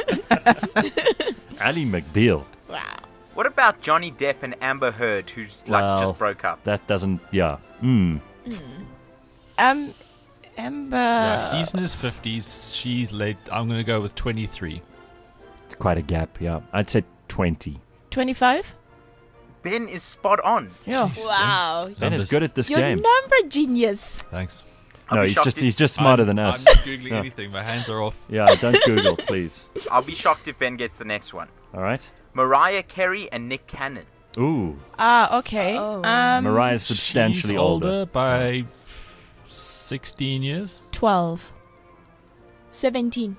Speaker 2: Ali McBeal.
Speaker 3: Wow.
Speaker 4: What about Johnny Depp and Amber Heard, who's like
Speaker 2: Well,
Speaker 4: just broke up?
Speaker 2: That doesn't. Yeah. Mm.
Speaker 3: Um, Amber.
Speaker 8: yeah, he's in his fifties. She's late. I'm going to go with twenty-three.
Speaker 2: It's quite a gap. Yeah, I'd say twenty.
Speaker 3: twenty-five?
Speaker 4: Ben is spot on.
Speaker 3: Yeah.
Speaker 11: Wow.
Speaker 2: Ben is
Speaker 8: Numbers.
Speaker 2: good at this
Speaker 11: You're
Speaker 2: game.
Speaker 11: number genius.
Speaker 8: Thanks.
Speaker 2: No,
Speaker 4: I'll be
Speaker 2: he's
Speaker 4: shocked
Speaker 2: just
Speaker 4: if-
Speaker 2: he's just smarter
Speaker 8: I'm,
Speaker 2: than us.
Speaker 8: I'm not Googling
Speaker 2: Yeah.
Speaker 8: anything. My hands are off.
Speaker 2: Yeah, don't Google, please.
Speaker 4: I'll be shocked if Ben gets the next one.
Speaker 2: All right.
Speaker 4: Mariah Carey and Nick Cannon.
Speaker 2: Ooh,
Speaker 3: Ah, okay.
Speaker 11: Oh.
Speaker 3: Um,
Speaker 2: Mariah's substantially
Speaker 8: She's
Speaker 2: older.
Speaker 8: older by sixteen years.
Speaker 3: twelve.
Speaker 11: seventeen.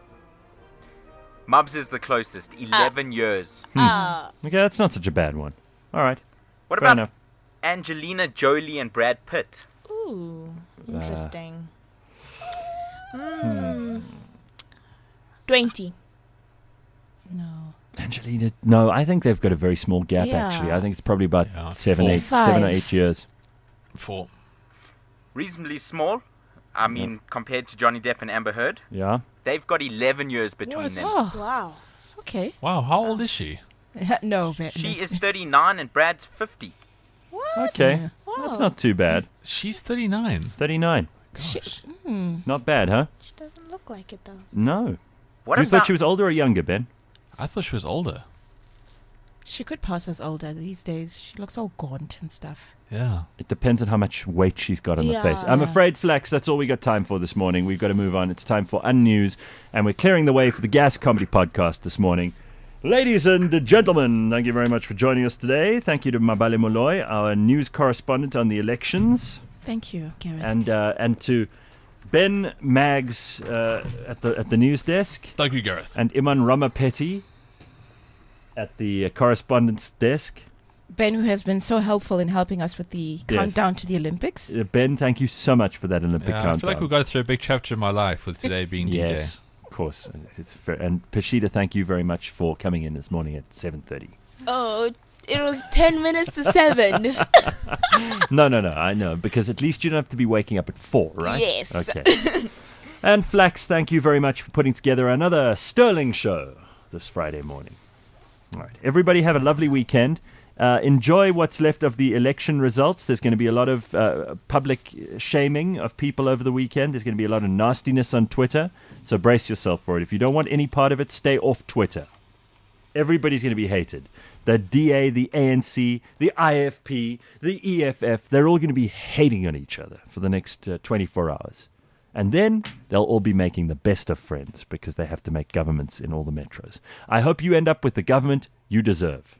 Speaker 4: Mubs is the closest, eleven years.
Speaker 11: Ah.
Speaker 2: Okay, that's not such a bad one. All right.
Speaker 4: What
Speaker 2: Fair
Speaker 4: about
Speaker 2: enough.
Speaker 4: Angelina Jolie and Brad Pitt?
Speaker 11: Ooh.
Speaker 2: Uh,
Speaker 11: Interesting. Hmm. twenty.
Speaker 3: No.
Speaker 2: Angelina, no, I think they've got a very small gap.
Speaker 3: Yeah.
Speaker 2: Actually, I think it's probably about
Speaker 8: Yeah,
Speaker 2: seven,
Speaker 8: four.
Speaker 2: eight, seven or
Speaker 3: Five.
Speaker 2: eight years.
Speaker 8: Four.
Speaker 4: Reasonably small. I mean, compared to Johnny Depp and Amber Heard,
Speaker 2: Yeah.
Speaker 4: they've got eleven years between
Speaker 8: What?
Speaker 4: them.
Speaker 3: Oh,
Speaker 11: Wow.
Speaker 3: okay.
Speaker 8: Wow, how old is she?
Speaker 3: no, but
Speaker 4: She is thirty-nine and Brad's fifty.
Speaker 2: Okay, that's not too bad.
Speaker 8: She's thirty-nine.
Speaker 2: Thirty-nine.
Speaker 3: She, hmm.
Speaker 2: Not bad, huh?
Speaker 11: She doesn't look like it though.
Speaker 2: No.
Speaker 4: What
Speaker 2: you
Speaker 4: about
Speaker 2: thought she was older or younger, Ben?
Speaker 8: I thought she was older.
Speaker 3: She could pass as older these days. She looks all gaunt and stuff.
Speaker 8: Yeah.
Speaker 2: It depends on how much weight she's got on the face.
Speaker 11: Yeah.
Speaker 2: I'm afraid, Flex, that's all we got time for this morning. We've got to move on. It's time for Unnews, and we're clearing the way for the Gas Comedy Podcast this morning. Ladies and gentlemen, thank you very much for joining us today. Thank you to Mabale Molloy, our news correspondent on the elections,
Speaker 3: Thank you, Gareth.
Speaker 2: and uh, and to Ben Maggs uh, at the at the news desk,
Speaker 8: Thank you, Gareth.
Speaker 2: and Iman Ramapeti at the uh, correspondence desk.
Speaker 3: Ben, who has been so helpful in helping us with the
Speaker 2: Yes.
Speaker 3: countdown to the Olympics.
Speaker 2: Uh, Ben, thank you so much for that Olympic
Speaker 8: Yeah, I
Speaker 2: countdown.
Speaker 8: feel like we'll go through a big chapter in my life with today being D J.
Speaker 2: Yes, of course. It's fair. And Pashida, thank you very much for coming in this morning at seven thirty.
Speaker 11: Oh, it was ten minutes to seven.
Speaker 2: No, no, no, I know, because at least you don't have to be waking up at four, right?
Speaker 11: Yes.
Speaker 2: Okay. And Flax, thank you very much for putting together another sterling show this Friday morning. All right. Everybody have a lovely weekend. Uh, enjoy what's left of the election results. There's going to be a lot of uh, public shaming of people over the weekend. There's going to be a lot of nastiness on Twitter. So brace yourself for it. If you don't want any part of it, stay off Twitter. Everybody's going to be hated. The D A, the A N C, the I F P, the E F F, they're all going to be hating on each other for the next uh, twenty-four hours. And then they'll all be making the best of friends because they have to make governments in all the metros. I hope you end up with the government you deserve.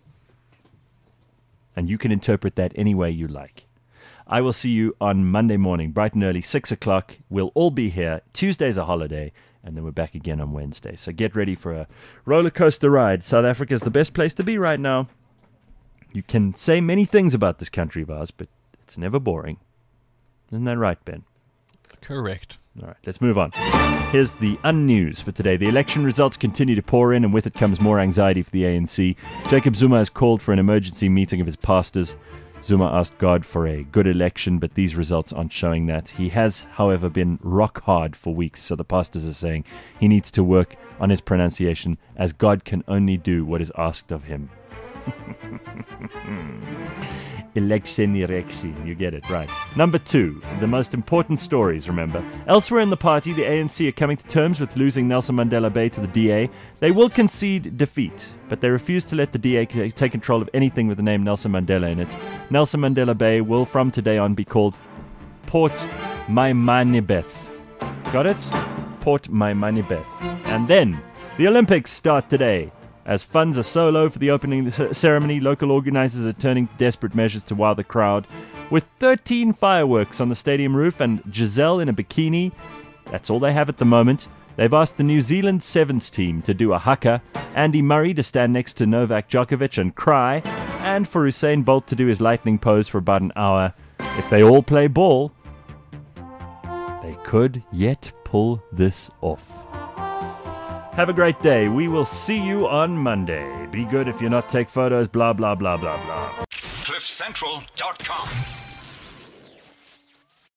Speaker 2: And you can interpret that any way you like. I will see you on Monday morning, bright and early, six o'clock. We'll all be here. Tuesday's a holiday, and then we're back again on Wednesday. So get ready for a roller coaster ride. South Africa is the best place to be right now. You can say many things about this country of ours, but it's never boring. Isn't that right, Ben?
Speaker 8: Correct.
Speaker 2: All right, let's move on. Here's the unnews for today. The election results continue to pour in, and with it comes more anxiety for the A N C. Jacob Zuma has called for an emergency meeting of his pastors. Zuma asked God for a good election, but these results aren't showing that. He has, however, been rock hard for weeks, so the pastors are saying he needs to work on his pronunciation, as God can only do what is asked of him. Election, erection. You get it, right. Number two, the most important stories, remember. Elsewhere in the party, the A N C are coming to terms with losing Nelson Mandela Bay to the D A. They will concede defeat, but they refuse to let the D A c- take control of anything with the name Nelson Mandela in it. Nelson Mandela Bay will from today on be called Port Maimanibeth. Got it? Port Maimanibeth. And then, the Olympics start today. As funds are so low for the opening ceremony, local organizers are turning to desperate measures to wow the crowd. With thirteen fireworks on the stadium roof and Giselle in a bikini, that's all they have at the moment. They've asked the New Zealand Sevens team to do a haka, Andy Murray to stand next to Novak Djokovic and cry, and for Usain Bolt to do his lightning pose for about an hour. If they all play ball, they could yet pull this off. Have a great day. We will see you on Monday. Be good if you're not take photos, blah, blah, blah, blah, blah.
Speaker 1: cliff central dot com